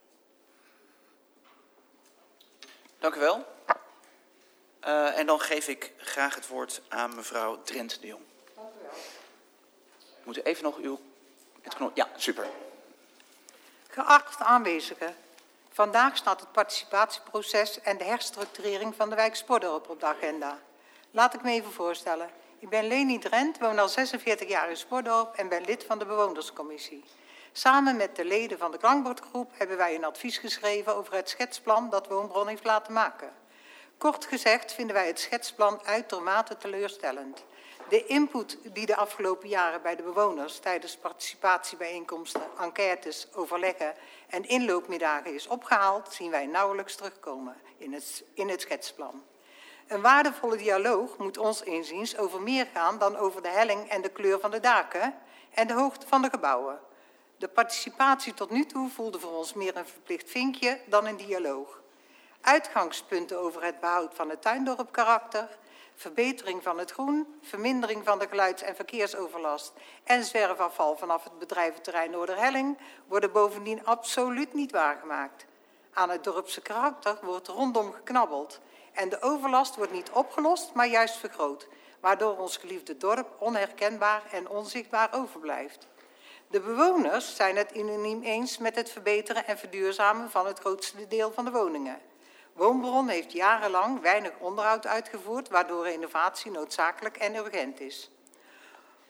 Dank u wel. En dan geef ik graag het woord aan mevrouw Drent de Jong. Dank u wel. We moeten even nog uw... Ja, super. Geachte aanwezigen, vandaag staat het participatieproces en de herstructurering van de wijk Sportdorp op de agenda. Laat ik me even voorstellen. Ik ben Leni Drent, woon al 46 jaar in Sportdorp en ben lid van de bewonerscommissie. Samen met de leden van de klankbordgroep hebben wij een advies geschreven over het schetsplan dat Woonbron heeft laten maken. Kort gezegd vinden wij het schetsplan uitermate teleurstellend. De input die de afgelopen jaren bij de bewoners tijdens participatiebijeenkomsten, enquêtes, overleggen en inloopmiddagen is opgehaald, zien wij nauwelijks terugkomen in het schetsplan. Een waardevolle dialoog moet ons inziens over meer gaan dan over de helling en de kleur van de daken en de hoogte van de gebouwen. De participatie tot nu toe voelde voor ons meer een verplicht vinkje dan een dialoog. Uitgangspunten over het behoud van het tuindorpkarakter, verbetering van het groen, vermindering van de geluids- en verkeersoverlast en zwerfafval vanaf het bedrijventerrein Noorderhelling worden bovendien absoluut niet waargemaakt. Aan het dorpse karakter wordt rondom geknabbeld en de overlast wordt niet opgelost, maar juist vergroot, waardoor ons geliefde dorp onherkenbaar en onzichtbaar overblijft. De bewoners zijn het unaniem eens met het verbeteren en verduurzamen van het grootste deel van de woningen. Woonbron heeft jarenlang weinig onderhoud uitgevoerd, waardoor renovatie noodzakelijk en urgent is.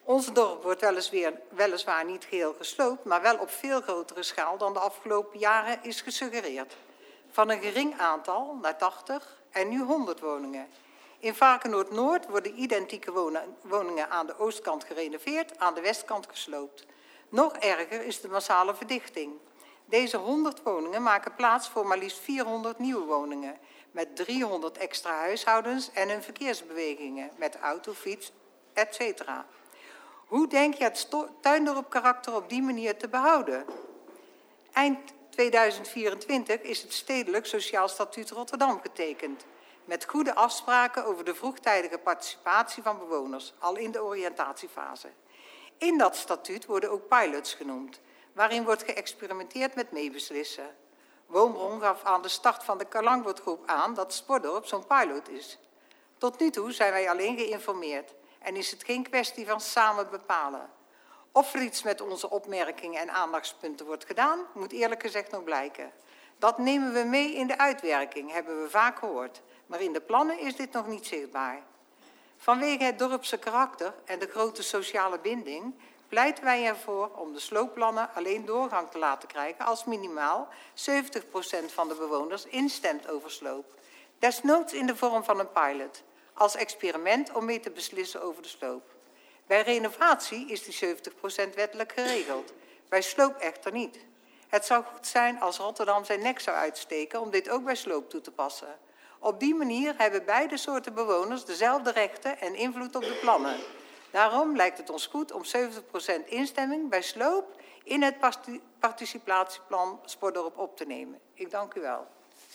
Ons dorp wordt weliswaar niet geheel gesloopt, maar wel op veel grotere schaal dan de afgelopen jaren is gesuggereerd. Van een gering aantal naar 80 en nu 100 woningen. In Varkenoord-Noord worden identieke woningen aan de oostkant gerenoveerd, aan de westkant gesloopt. Nog erger is de massale verdichting. Deze 100 woningen maken plaats voor maar liefst 400 nieuwe woningen, met 300 extra huishoudens en hun verkeersbewegingen, met auto, fiets, etc. Hoe denk je het tuindorp-karakter op die manier te behouden? Eind 2024 is het Stedelijk Sociaal Statuut Rotterdam getekend, met goede afspraken over de vroegtijdige participatie van bewoners, al in de oriëntatiefase. In dat statuut worden ook pilots genoemd, waarin wordt geëxperimenteerd met meebeslissen. Woonbron gaf aan de start van de Kalangwoordgroep aan dat Spordorp zo'n pilot is. Tot nu toe zijn wij alleen geïnformeerd en is het geen kwestie van samen bepalen. Of er iets met onze opmerkingen en aandachtspunten wordt gedaan, moet eerlijk gezegd nog blijken. Dat nemen we mee in de uitwerking, hebben we vaak gehoord. Maar in de plannen is dit nog niet zichtbaar. Vanwege het dorpse karakter en de grote sociale binding pleiten wij ervoor om de sloopplannen alleen doorgang te laten krijgen als minimaal 70% van de bewoners instemt over sloop. Desnoods in de vorm van een pilot, als experiment om mee te beslissen over de sloop. Bij renovatie is die 70% wettelijk geregeld, bij sloop echter niet. Het zou goed zijn als Rotterdam zijn nek zou uitsteken om dit ook bij sloop toe te passen. Op die manier hebben beide soorten bewoners dezelfde rechten en invloed op de plannen. Daarom lijkt het ons goed om 70% instemming bij sloop in het participatieplan Spordorp op te nemen. Ik dank u wel.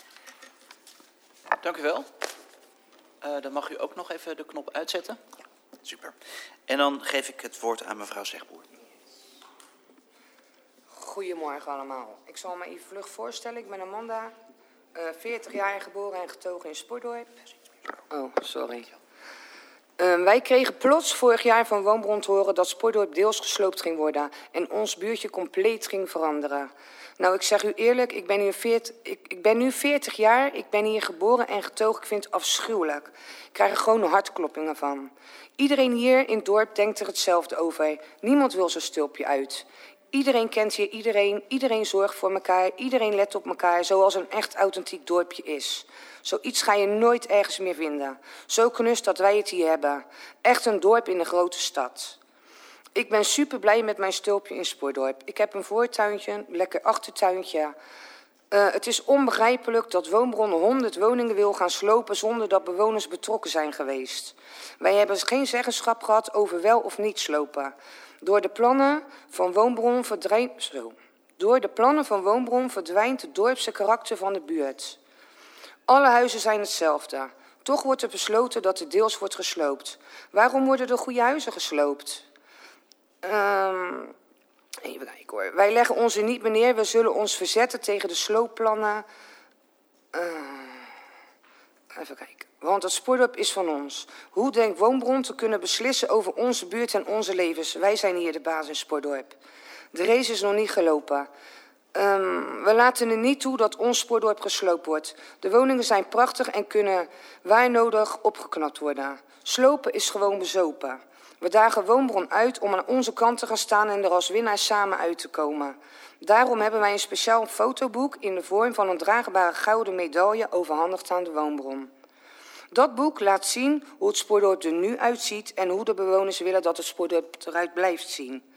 Dank u wel. Dan mag u ook nog even de knop uitzetten. Super. En dan geef ik het woord aan mevrouw Zegboer. Goedemorgen allemaal. Ik zal me even vlug voorstellen. Ik ben Amanda, 40 jaar geboren en getogen in Spordorp. Oh, sorry. Wij kregen plots vorig jaar van Woonbron te horen dat Spordorp deels gesloopt ging worden en ons buurtje compleet ging veranderen. Nou, ik zeg u eerlijk, ik ben nu 40 jaar, ik ben hier geboren en getogen, ik vind het afschuwelijk. Ik krijg er gewoon hartkloppingen van. Iedereen hier in het dorp denkt er hetzelfde over. Niemand wil zijn stulpje uit. Iedereen kent hier iedereen zorgt voor elkaar, iedereen let op elkaar, zoals een echt authentiek dorpje is. Zoiets ga je nooit ergens meer vinden. Zo knus dat wij het hier hebben. Echt een dorp in een grote stad. Ik ben super blij met mijn stulpje in Spordorp. Ik heb een voortuintje, een lekker achtertuintje. Het is onbegrijpelijk dat Woonbron 100 woningen wil gaan slopen zonder dat bewoners betrokken zijn geweest. Wij hebben geen zeggenschap gehad over wel of niet slopen. Door de plannen van Woonbron verdwijnt het dorpse karakter van de buurt. Alle huizen zijn hetzelfde. Toch wordt er besloten dat er deels wordt gesloopt. Waarom worden de goede huizen gesloopt? Even kijken hoor. Wij leggen ons er niet meer neer. We zullen ons verzetten tegen de sloopplannen. Even kijken. Want het Spordorp is van ons. Hoe denkt Woonbron te kunnen beslissen over onze buurt en onze levens? Wij zijn hier de baas in Spordorp. De race is nog niet gelopen. We laten er niet toe dat ons Spordorp gesloopt wordt. De woningen zijn prachtig en kunnen waar nodig opgeknapt worden. Slopen is gewoon bezopen. We dagen Woonbron uit om aan onze kant te gaan staan en er als winnaars samen uit te komen. Daarom hebben wij een speciaal fotoboek in de vorm van een draagbare gouden medaille overhandigd aan de Woonbron. Dat boek laat zien hoe het Spordorp er nu uitziet en hoe de bewoners willen dat het Spordorp eruit blijft zien.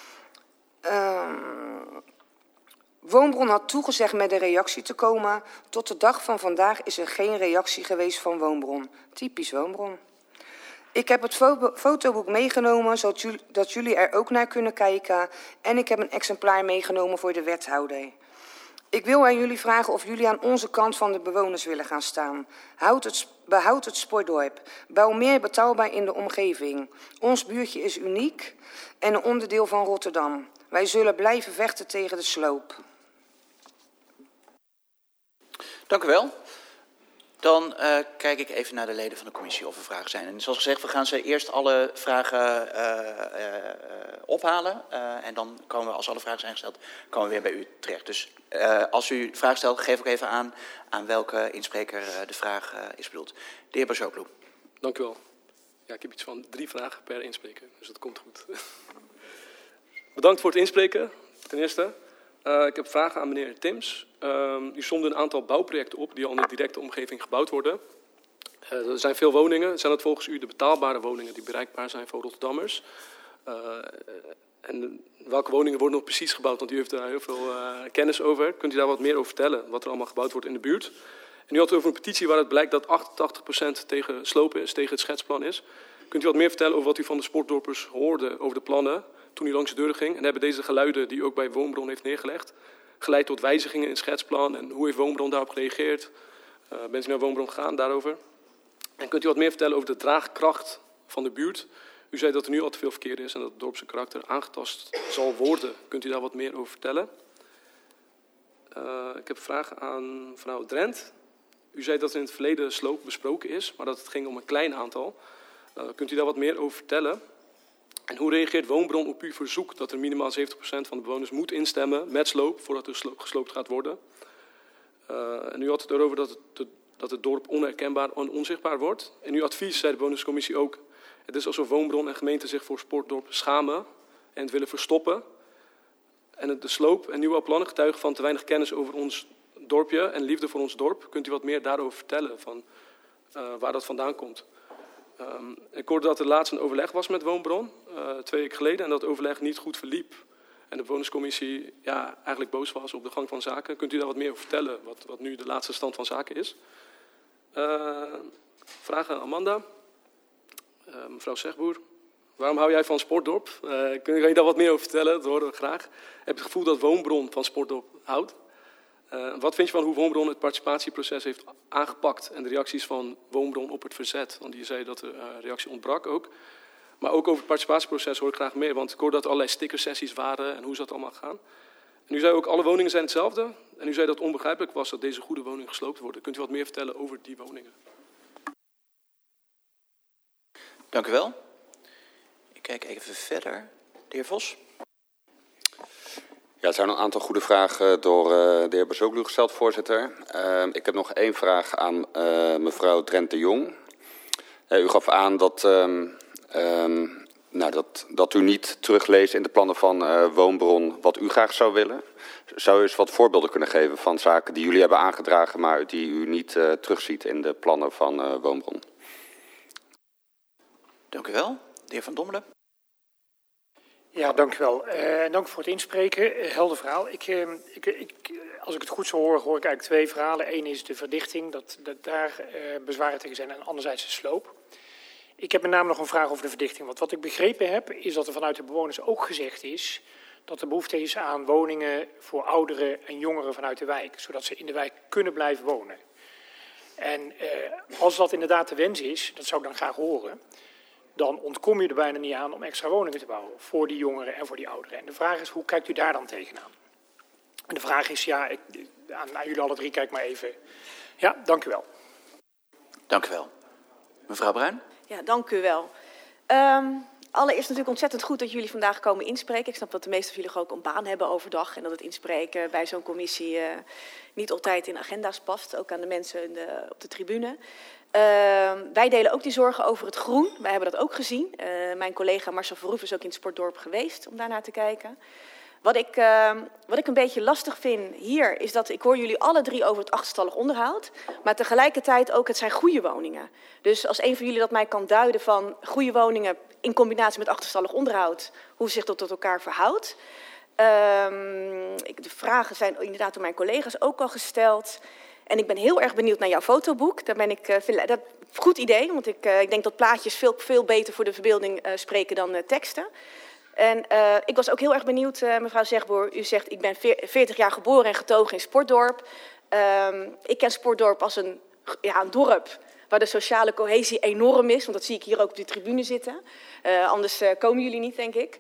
Woonbron had toegezegd met een reactie te komen. Tot de dag van vandaag is er geen reactie geweest van Woonbron. Typisch Woonbron. Ik heb het fotoboek meegenomen, zodat jullie er ook naar kunnen kijken. En ik heb een exemplaar meegenomen voor de wethouder. Ik wil aan jullie vragen of jullie aan onze kant van de bewoners willen gaan staan. Behoud het Spordorp. Bouw meer betaalbaar in de omgeving. Ons buurtje is uniek en een onderdeel van Rotterdam. Wij zullen blijven vechten tegen de sloop. Dank u wel. Dan kijk ik even naar de leden van de commissie of er vragen zijn. En zoals gezegd, we gaan ze eerst alle vragen ophalen. En dan komen we, als alle vragen zijn gesteld, komen we weer bij u terecht. Dus als u vragen stelt, geef ook even aan welke inspreker de vraag is bedoeld. De heer Bashoglu. Dank u wel. Ja, ik heb iets van 3 vragen per inspreker, dus dat komt goed. Bedankt voor het inspreken, ten eerste. Ik heb vragen aan meneer Tims. U somde een aantal bouwprojecten op die al in de directe omgeving gebouwd worden. Er zijn veel woningen. Zijn dat volgens u de betaalbare woningen die bereikbaar zijn voor Rotterdammers? En welke woningen worden nog precies gebouwd? Want u heeft daar heel veel kennis over. Kunt u daar wat meer over vertellen, wat er allemaal gebouwd wordt in de buurt? En u had het over een petitie waaruit blijkt dat 88% tegen slopen is, tegen het schetsplan is. Kunt u wat meer vertellen over wat u van de sportdorpers hoorde over de plannen toen u langs de deur ging? En hebben deze geluiden die u ook bij Woonbron heeft neergelegd geleid tot wijzigingen in het schetsplan? En hoe heeft Woonbron daarop gereageerd? Bent u naar Woonbron gegaan daarover? En kunt u wat meer vertellen over de draagkracht van de buurt? U zei dat er nu al te veel verkeer is en dat het dorp zijn karakter aangetast zal worden. Kunt u daar wat meer over vertellen? Ik heb vragen aan mevrouw Drent. U zei dat er in het verleden sloop besproken is, maar dat het ging om een klein aantal. Kunt u daar wat meer over vertellen? En hoe reageert Woonbron op uw verzoek dat er minimaal 70% van de bewoners moet instemmen met sloop voordat er gesloopt gaat worden? En u had het erover dat het dorp onherkenbaar en onzichtbaar wordt. In uw advies zei de bewonerscommissie ook: het is alsof Woonbron en gemeente zich voor Sportdorp schamen en het willen verstoppen. En de sloop en nieuwe plannen getuigen van te weinig kennis over ons dorpje en liefde voor ons dorp. Kunt u wat meer daarover vertellen, van waar dat vandaan komt? Ik hoorde dat er laatst een overleg was met Woonbron, 2 weken geleden, en dat het overleg niet goed verliep. En de bewonerscommissie eigenlijk boos was op de gang van zaken. Kunt u daar wat meer over vertellen, wat nu de laatste stand van zaken is? Vraag aan Amanda. Mevrouw Zegboer, waarom hou jij van Sportdorp? Kun je daar wat meer over vertellen? Dat horen we graag. Heb je het gevoel dat Woonbron van Sportdorp houdt? Wat vind je van hoe Woonbron het participatieproces heeft aangepakt en de reacties van Woonbron op het verzet? Want je zei dat er reactie ontbrak ook. Maar ook over het participatieproces hoor ik graag meer, want ik hoorde dat er allerlei stickersessies waren en hoe is dat allemaal gaan. En u zei ook, alle woningen zijn hetzelfde. En u zei dat het onbegrijpelijk was dat deze goede woningen gesloopt worden. Kunt u wat meer vertellen over die woningen? Dank u wel. Ik kijk even verder. De heer Vos. Ja, er zijn een aantal goede vragen door de heer Bazoglu gesteld, voorzitter. Ik heb nog 1 vraag aan mevrouw Drent de Jong. U gaf aan dat u niet terugleest in de plannen van Woonbron wat u graag zou willen. Zou u eens wat voorbeelden kunnen geven van zaken die jullie hebben aangedragen, maar die u niet terugziet in de plannen van Woonbron? Dank u wel. De heer Van Dommelen. Ja, dank u wel. Dank voor het inspreken. Helder verhaal. Als ik het goed zo hoor, hoor ik eigenlijk 2 verhalen. Eén is de verdichting, dat daar bezwaren tegen zijn, en anderzijds de sloop. Ik heb met name nog een vraag over de verdichting. Want wat ik begrepen heb, is dat er vanuit de bewoners ook gezegd is dat er behoefte is aan woningen voor ouderen en jongeren vanuit de wijk, zodat ze in de wijk kunnen blijven wonen. En als dat inderdaad de wens is, dat zou ik dan graag horen, dan ontkom je er bijna niet aan om extra woningen te bouwen voor die jongeren en voor die ouderen. En de vraag is, hoe kijkt u daar dan tegenaan? En de vraag is, aan jullie alle 3, kijk maar even. Ja, dank u wel. Dank u wel. Mevrouw Bruin. Ja, dank u wel. Allereerst natuurlijk ontzettend goed dat jullie vandaag komen inspreken. Ik snap dat de meesten van jullie ook een baan hebben overdag en dat het inspreken bij zo'n commissie niet altijd in agenda's past, ook aan de mensen op de tribune. Wij delen ook die zorgen over het groen. Wij hebben dat ook gezien. Mijn collega Marcel Verhoef is ook in het Sportdorp geweest om daarnaar te kijken. Wat ik een beetje lastig vind hier is dat ik hoor jullie alle 3 over het achterstallig onderhoud, maar tegelijkertijd ook het zijn goede woningen. Dus als een van jullie dat mij kan duiden van goede woningen in combinatie met achterstallig onderhoud, hoe zich dat tot elkaar verhoudt. De vragen zijn inderdaad door mijn collega's ook al gesteld. En ik ben heel erg benieuwd naar jouw fotoboek. Daar ben ik, dat goed idee, want ik denk dat plaatjes veel beter voor de verbeelding spreken dan teksten. En ik was ook heel erg benieuwd, mevrouw Zegboer. U zegt, ik ben 40 jaar geboren en getogen in Sportdorp. Ik ken Sportdorp als een dorp waar de sociale cohesie enorm is. Want dat zie ik hier ook op de tribune zitten. Anders komen jullie niet, denk ik.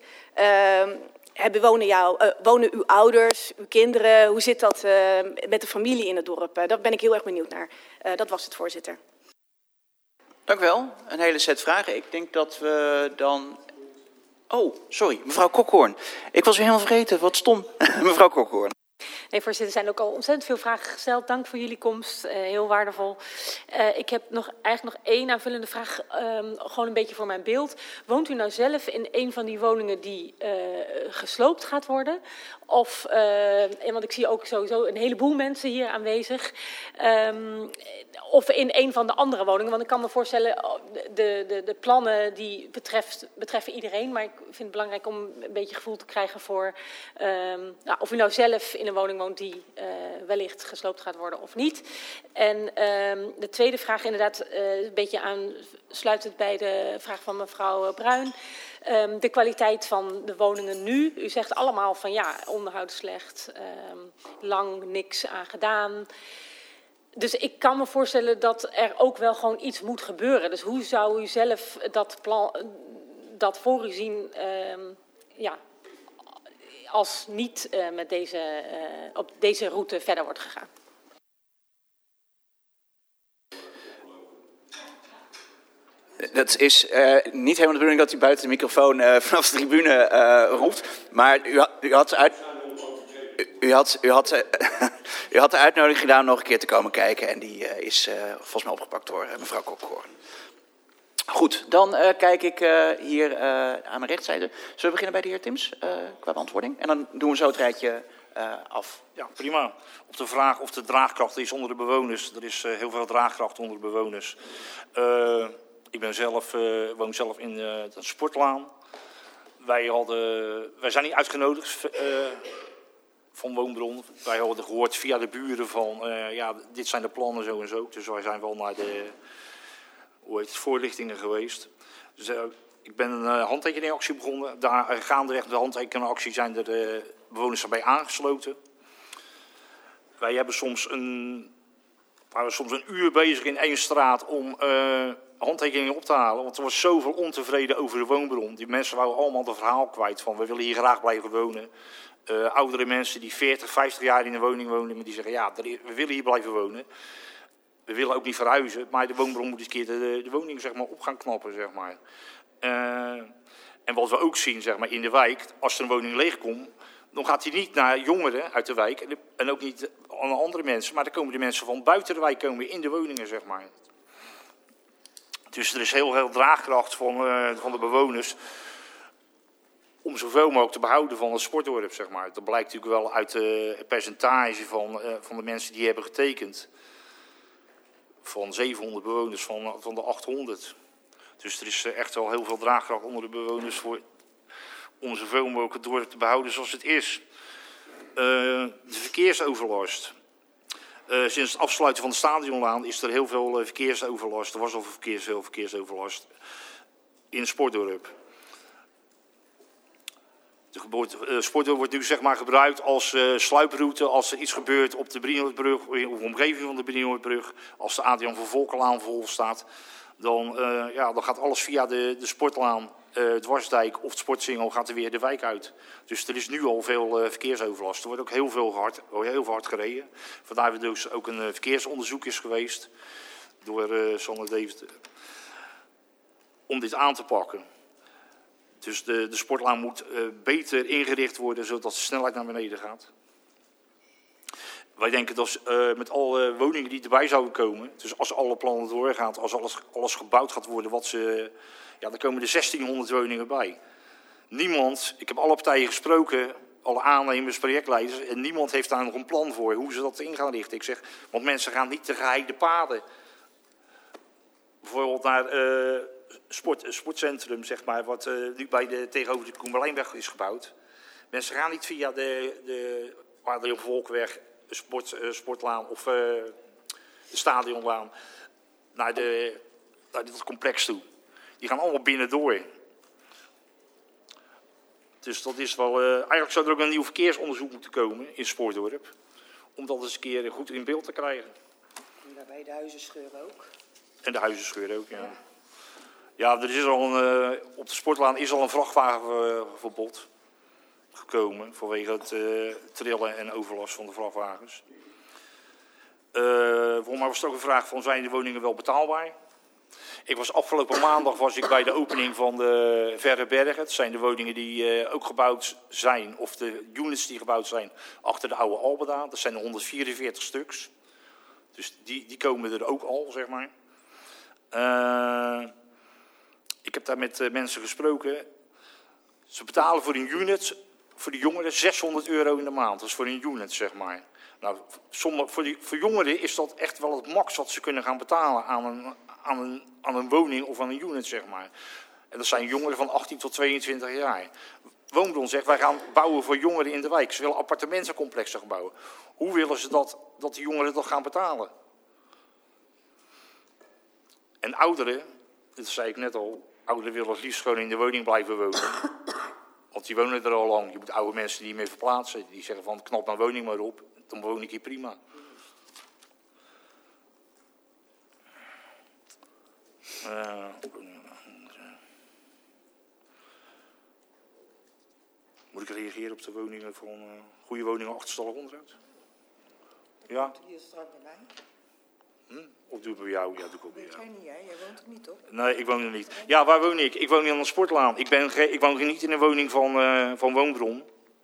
Wonen uw ouders, uw kinderen? Hoe zit dat met de familie in het dorp? Daar ben ik heel erg benieuwd naar. Dat was het, voorzitter. Dank u wel. Een hele set vragen. Ik denk dat we dan... Oh, sorry, mevrouw Kokhoorn. Ik was weer helemaal vergeten, wat stom. Mevrouw Kokhoorn. Nee, voorzitter, er zijn ook al ontzettend veel vragen gesteld. Dank voor jullie komst, heel waardevol. Ik heb eigenlijk nog één aanvullende vraag, gewoon een beetje voor mijn beeld. Woont u nou zelf in een van die woningen die gesloopt gaat worden? Of, want ik zie ook sowieso een heleboel mensen hier aanwezig. Of in een van de andere woningen. Want ik kan me voorstellen, de plannen die betreffen iedereen. Maar ik vind het belangrijk om een beetje gevoel te krijgen voor of u nou zelf in een woning woont die wellicht gesloopt gaat worden of niet. En de tweede vraag inderdaad een beetje aansluitend bij de vraag van mevrouw Bruin. De kwaliteit van de woningen nu. U zegt allemaal van ja, onderhoud slecht, lang niks aan gedaan. Dus ik kan me voorstellen dat er ook wel gewoon iets moet gebeuren. Dus hoe zou u zelf dat voor u zien, als niet met op deze route verder wordt gegaan? Dat is niet helemaal de bedoeling dat u buiten de microfoon vanaf de tribune roept. Maar u had de uitnodiging gedaan om nog een keer te komen kijken. En die is volgens mij opgepakt door mevrouw Kokhoorn. Goed, dan kijk ik hier aan mijn rechterzijde. Zullen we beginnen bij de heer Tims qua beantwoording? En dan doen we zo het rijtje af. Ja, prima. Op de vraag of de draagkracht is onder de bewoners. Er is heel veel draagkracht onder de bewoners. Ik woon zelf in de Sportlaan. Wij zijn niet uitgenodigd van Woonbron. Wij hadden gehoord via de buren van, dit zijn de plannen zo en zo. Dus wij zijn wel naar de voorlichtingen geweest. Dus, ik ben een handtekeningactie begonnen. Daar gaandeweg de handtekeningactie zijn er bewoners erbij aangesloten. Wij hebben waren soms een uur bezig in één straat om handtekeningen op te halen. Want er was zoveel ontevreden over de woonbron. Die mensen wouden allemaal het verhaal kwijt van we willen hier graag blijven wonen. Oudere mensen die 40, 50 jaar in een woning wonen, maar die zeggen ja, we willen hier blijven wonen. We willen ook niet verhuizen, maar de woonbron moet eens een keer de woning zeg maar, op gaan knappen. Zeg maar. En wat we ook zien zeg maar, in de wijk, als er een woning leegkomt, dan gaat hij niet naar jongeren uit de wijk en ook niet aan andere mensen, maar dan komen de mensen van buiten de wijk komen in de woningen. Zeg maar. Dus er is heel veel draagkracht van de bewoners om zoveel mogelijk te behouden van het sportdorp. Zeg maar. Dat blijkt natuurlijk wel uit het percentage van de mensen die hebben getekend. Van 700 bewoners van de 800. Dus er is echt wel heel veel draagkracht onder de bewoners om zoveel mogelijk het dorp te behouden zoals het is. De verkeersoverlast. Sinds het afsluiten van de Stadionlaan is er heel veel verkeersoverlast. Er was al veel verkeersoverlast in het sportdorp. De sportdorp wordt nu zeg maar, gebruikt als sluiproute als er iets gebeurt op de Brienoordbrug of de omgeving van de Brienoordbrug. Als de Adriaan van Volkenlaan vol staat, dan gaat alles via de Sportlaan, Dwarsdijk of het Sportsingel gaat er weer de wijk uit. Dus er is nu al veel verkeersoverlast. Er wordt ook heel veel hard gereden. Vandaar dat er dus ook een verkeersonderzoek is geweest door Sander Deventer om dit aan te pakken. Dus de Sportlaan moet beter ingericht worden, zodat de snelheid naar beneden gaat. Wij denken dat met alle woningen die erbij zouden komen, dus als alle plannen doorgaan, als alles gebouwd gaat worden, dan komen er 1600 woningen bij. Ik heb alle partijen gesproken, alle aannemers, projectleiders, en niemand heeft daar nog een plan voor hoe ze dat in gaan richten. Ik zeg, want mensen gaan niet de geheide paden, bijvoorbeeld naar sportcentrum, zeg maar, wat nu tegenover de Koemerlijnweg is gebouwd. Mensen gaan niet via de Adriaan Volkweg, Sportlaan of de Stadionlaan naar dit complex toe. Die gaan allemaal binnendoor. Dus dat is wel... eigenlijk zou er ook een nieuw verkeersonderzoek moeten komen in Sportdorp. Om dat eens een keer goed in beeld te krijgen. En daarbij de huizenscheur ook. En de huizenscheur ook, ja. Ja, er is al op de Sportlaan is al een vrachtwagenverbod gekomen vanwege het trillen en overlast van de vrachtwagens. Volgens mij was het ook een vraag van, zijn de woningen wel betaalbaar? Ik was afgelopen maandag bij de opening van de Verre Bergen. Het zijn de woningen die ook gebouwd zijn, of de units die gebouwd zijn achter de oude Albeda. Dat zijn er 144 stuks. Dus die komen er ook al, zeg maar. Ik heb daar met mensen gesproken. Ze betalen voor een unit, voor de jongeren, €600 in de maand. Dat is voor een unit, zeg maar. Nou, voor jongeren is dat echt wel het max wat ze kunnen gaan betalen aan een woning of aan een unit, zeg maar. En dat zijn jongeren van 18 tot 22 jaar. Woonbron zegt, wij gaan bouwen voor jongeren in de wijk. Ze willen appartementencomplexen gaan bouwen. Hoe willen ze dat die jongeren dat gaan betalen? En ouderen, dat zei ik net al, ouderen willen het liefst gewoon in de woning blijven wonen. Want die wonen er al lang. Je moet oude mensen niet meer verplaatsen. Die zeggen van, knap mijn woning maar op. Dan woon ik hier prima. Moet ik reageren op de woningen van goede woningen achterstallig onderhoud? Ja? Die is straks bij mij. Of doe ik bij jou? Ja, doe ik ook bij jou. Weet jij niet, hè? Jij woont er niet, toch? Nee, ik woon er niet. Ja, waar woon ik? Ik woon aan de Sportlaan. Ik woon niet in een woning van Woonbron.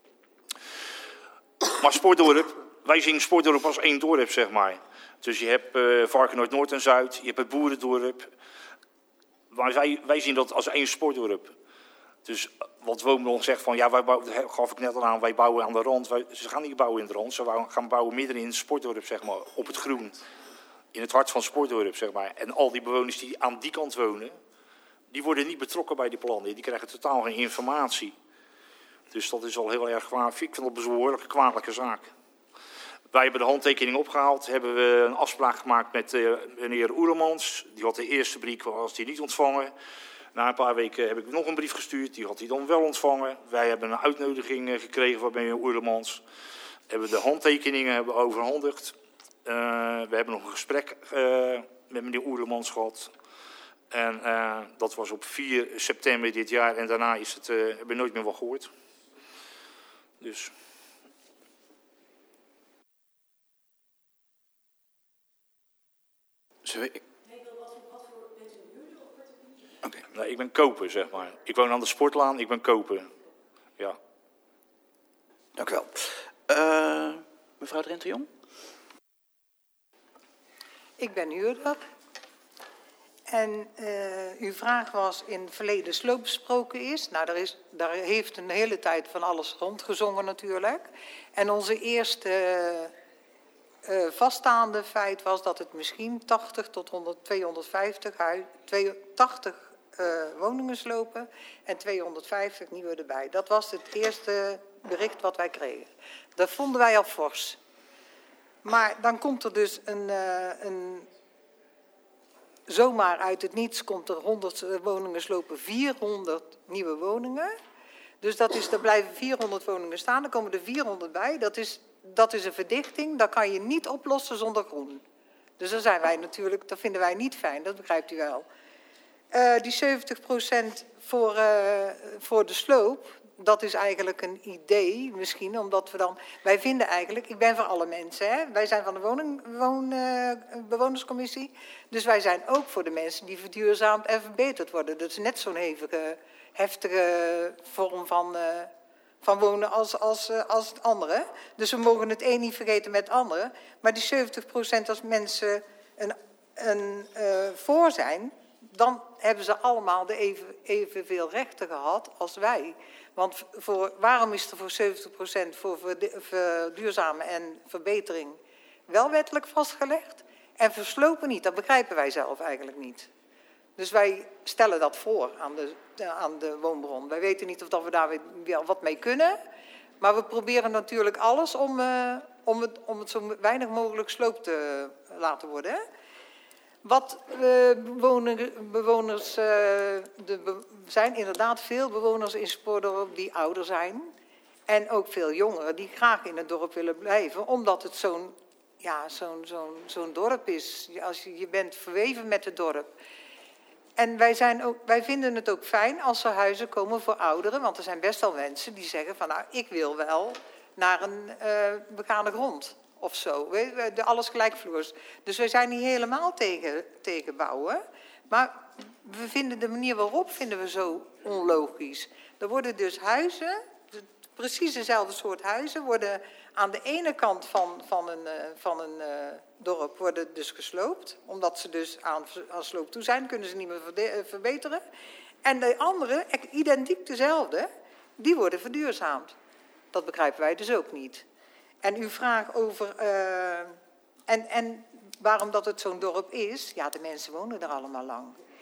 Maar Sportdorp, wij zien Sportdorp als één dorp, zeg maar. Dus je hebt Varkenoord Noord en Zuid, je hebt het Boerendorp. Maar wij zien dat als één Sportdorp. Dus wat Woonbron zegt van, ja, dat gaf ik net al aan, wij bouwen aan de rand. Ze gaan niet bouwen in de rand, ze gaan bouwen midden in het Sportdorp, zeg maar, op het groen. In het hart van Sportdorp, zeg maar. En al die bewoners die aan die kant wonen, die worden niet betrokken bij die plannen. Die krijgen totaal geen informatie. Dus dat is al heel erg kwaad. Ik vind dat een behoorlijk kwalijke zaak. Wij hebben de handtekening opgehaald. Hebben we een afspraak gemaakt met meneer Oerlemans. Die had de eerste brief niet ontvangen. Na een paar weken heb ik nog een brief gestuurd. Die had hij dan wel ontvangen. Wij hebben een uitnodiging gekregen van meneer Oerlemans. Hebben de handtekeningen overhandigd. We hebben nog een gesprek met meneer Oerlemans gehad. En dat was op 4 september dit jaar. En daarna hebben we nooit meer wat gehoord. Dus. Okay. Nee, ik ben koper, zeg maar. Ik woon aan de Sportlaan, ik ben koper. Ja. Dank u wel. Mevrouw Drenthe-Jong? Ik ben huurder. En uw vraag was in het verleden sloop besproken is. Nou, daar heeft een hele tijd van alles rondgezongen natuurlijk. En onze eerste vaststaande feit was dat het misschien 80 tot 250 woningen slopen en 250 nieuwe erbij. Dat was het eerste bericht wat wij kregen. Dat vonden wij al fors. Maar dan komt er dus zomaar uit het niets komt er 100 woningen slopen, 400 nieuwe woningen. Dus er blijven 400 woningen staan, dan komen er 400 bij. Dat is een verdichting, dat kan je niet oplossen zonder groen. Dus dat vinden wij niet fijn, dat begrijpt u wel. Die 70% voor de sloop, dat is eigenlijk een idee misschien, omdat wij vinden eigenlijk, ik ben voor alle mensen, hè? Wij zijn van de bewonerscommissie, dus wij zijn ook voor de mensen die verduurzaamd en verbeterd worden. Dat is net zo'n heftige vorm van wonen als het andere. Dus we mogen het een niet vergeten met het andere. Maar die 70% als mensen voor zijn, dan hebben ze allemaal evenveel rechten gehad als wij. Want waarom is er voor 70% voor verduurzamen en verbetering wel wettelijk vastgelegd en verslopen niet? Dat begrijpen wij zelf eigenlijk niet. Dus wij stellen dat voor aan de woonbron. Wij weten niet of we daar weer wat mee kunnen. Maar we proberen natuurlijk alles om het zo weinig mogelijk sloop te laten worden. Hè? Wat bewoners, zijn inderdaad veel bewoners in Sportdorp die ouder zijn. En ook veel jongeren die graag in het dorp willen blijven. Omdat het zo'n dorp is. Je bent verweven met het dorp. En wij vinden het ook fijn als er huizen komen voor ouderen. Want er zijn best wel mensen die zeggen van nou, ik wil wel naar een begane grond. Of zo, alles gelijkvloers. Dus wij zijn niet helemaal tegen bouwen. Maar we vinden de manier waarop vinden we zo onlogisch. Er worden dus huizen, precies dezelfde soort huizen, worden aan de ene kant van een dorp worden dus gesloopt. Omdat ze dus aan sloop toe zijn, kunnen ze niet meer verbeteren. En de andere, identiek dezelfde, die worden verduurzaamd. Dat begrijpen wij dus ook niet. En uw vraag over... en waarom dat het zo'n dorp is, ja, de mensen wonen er allemaal lang.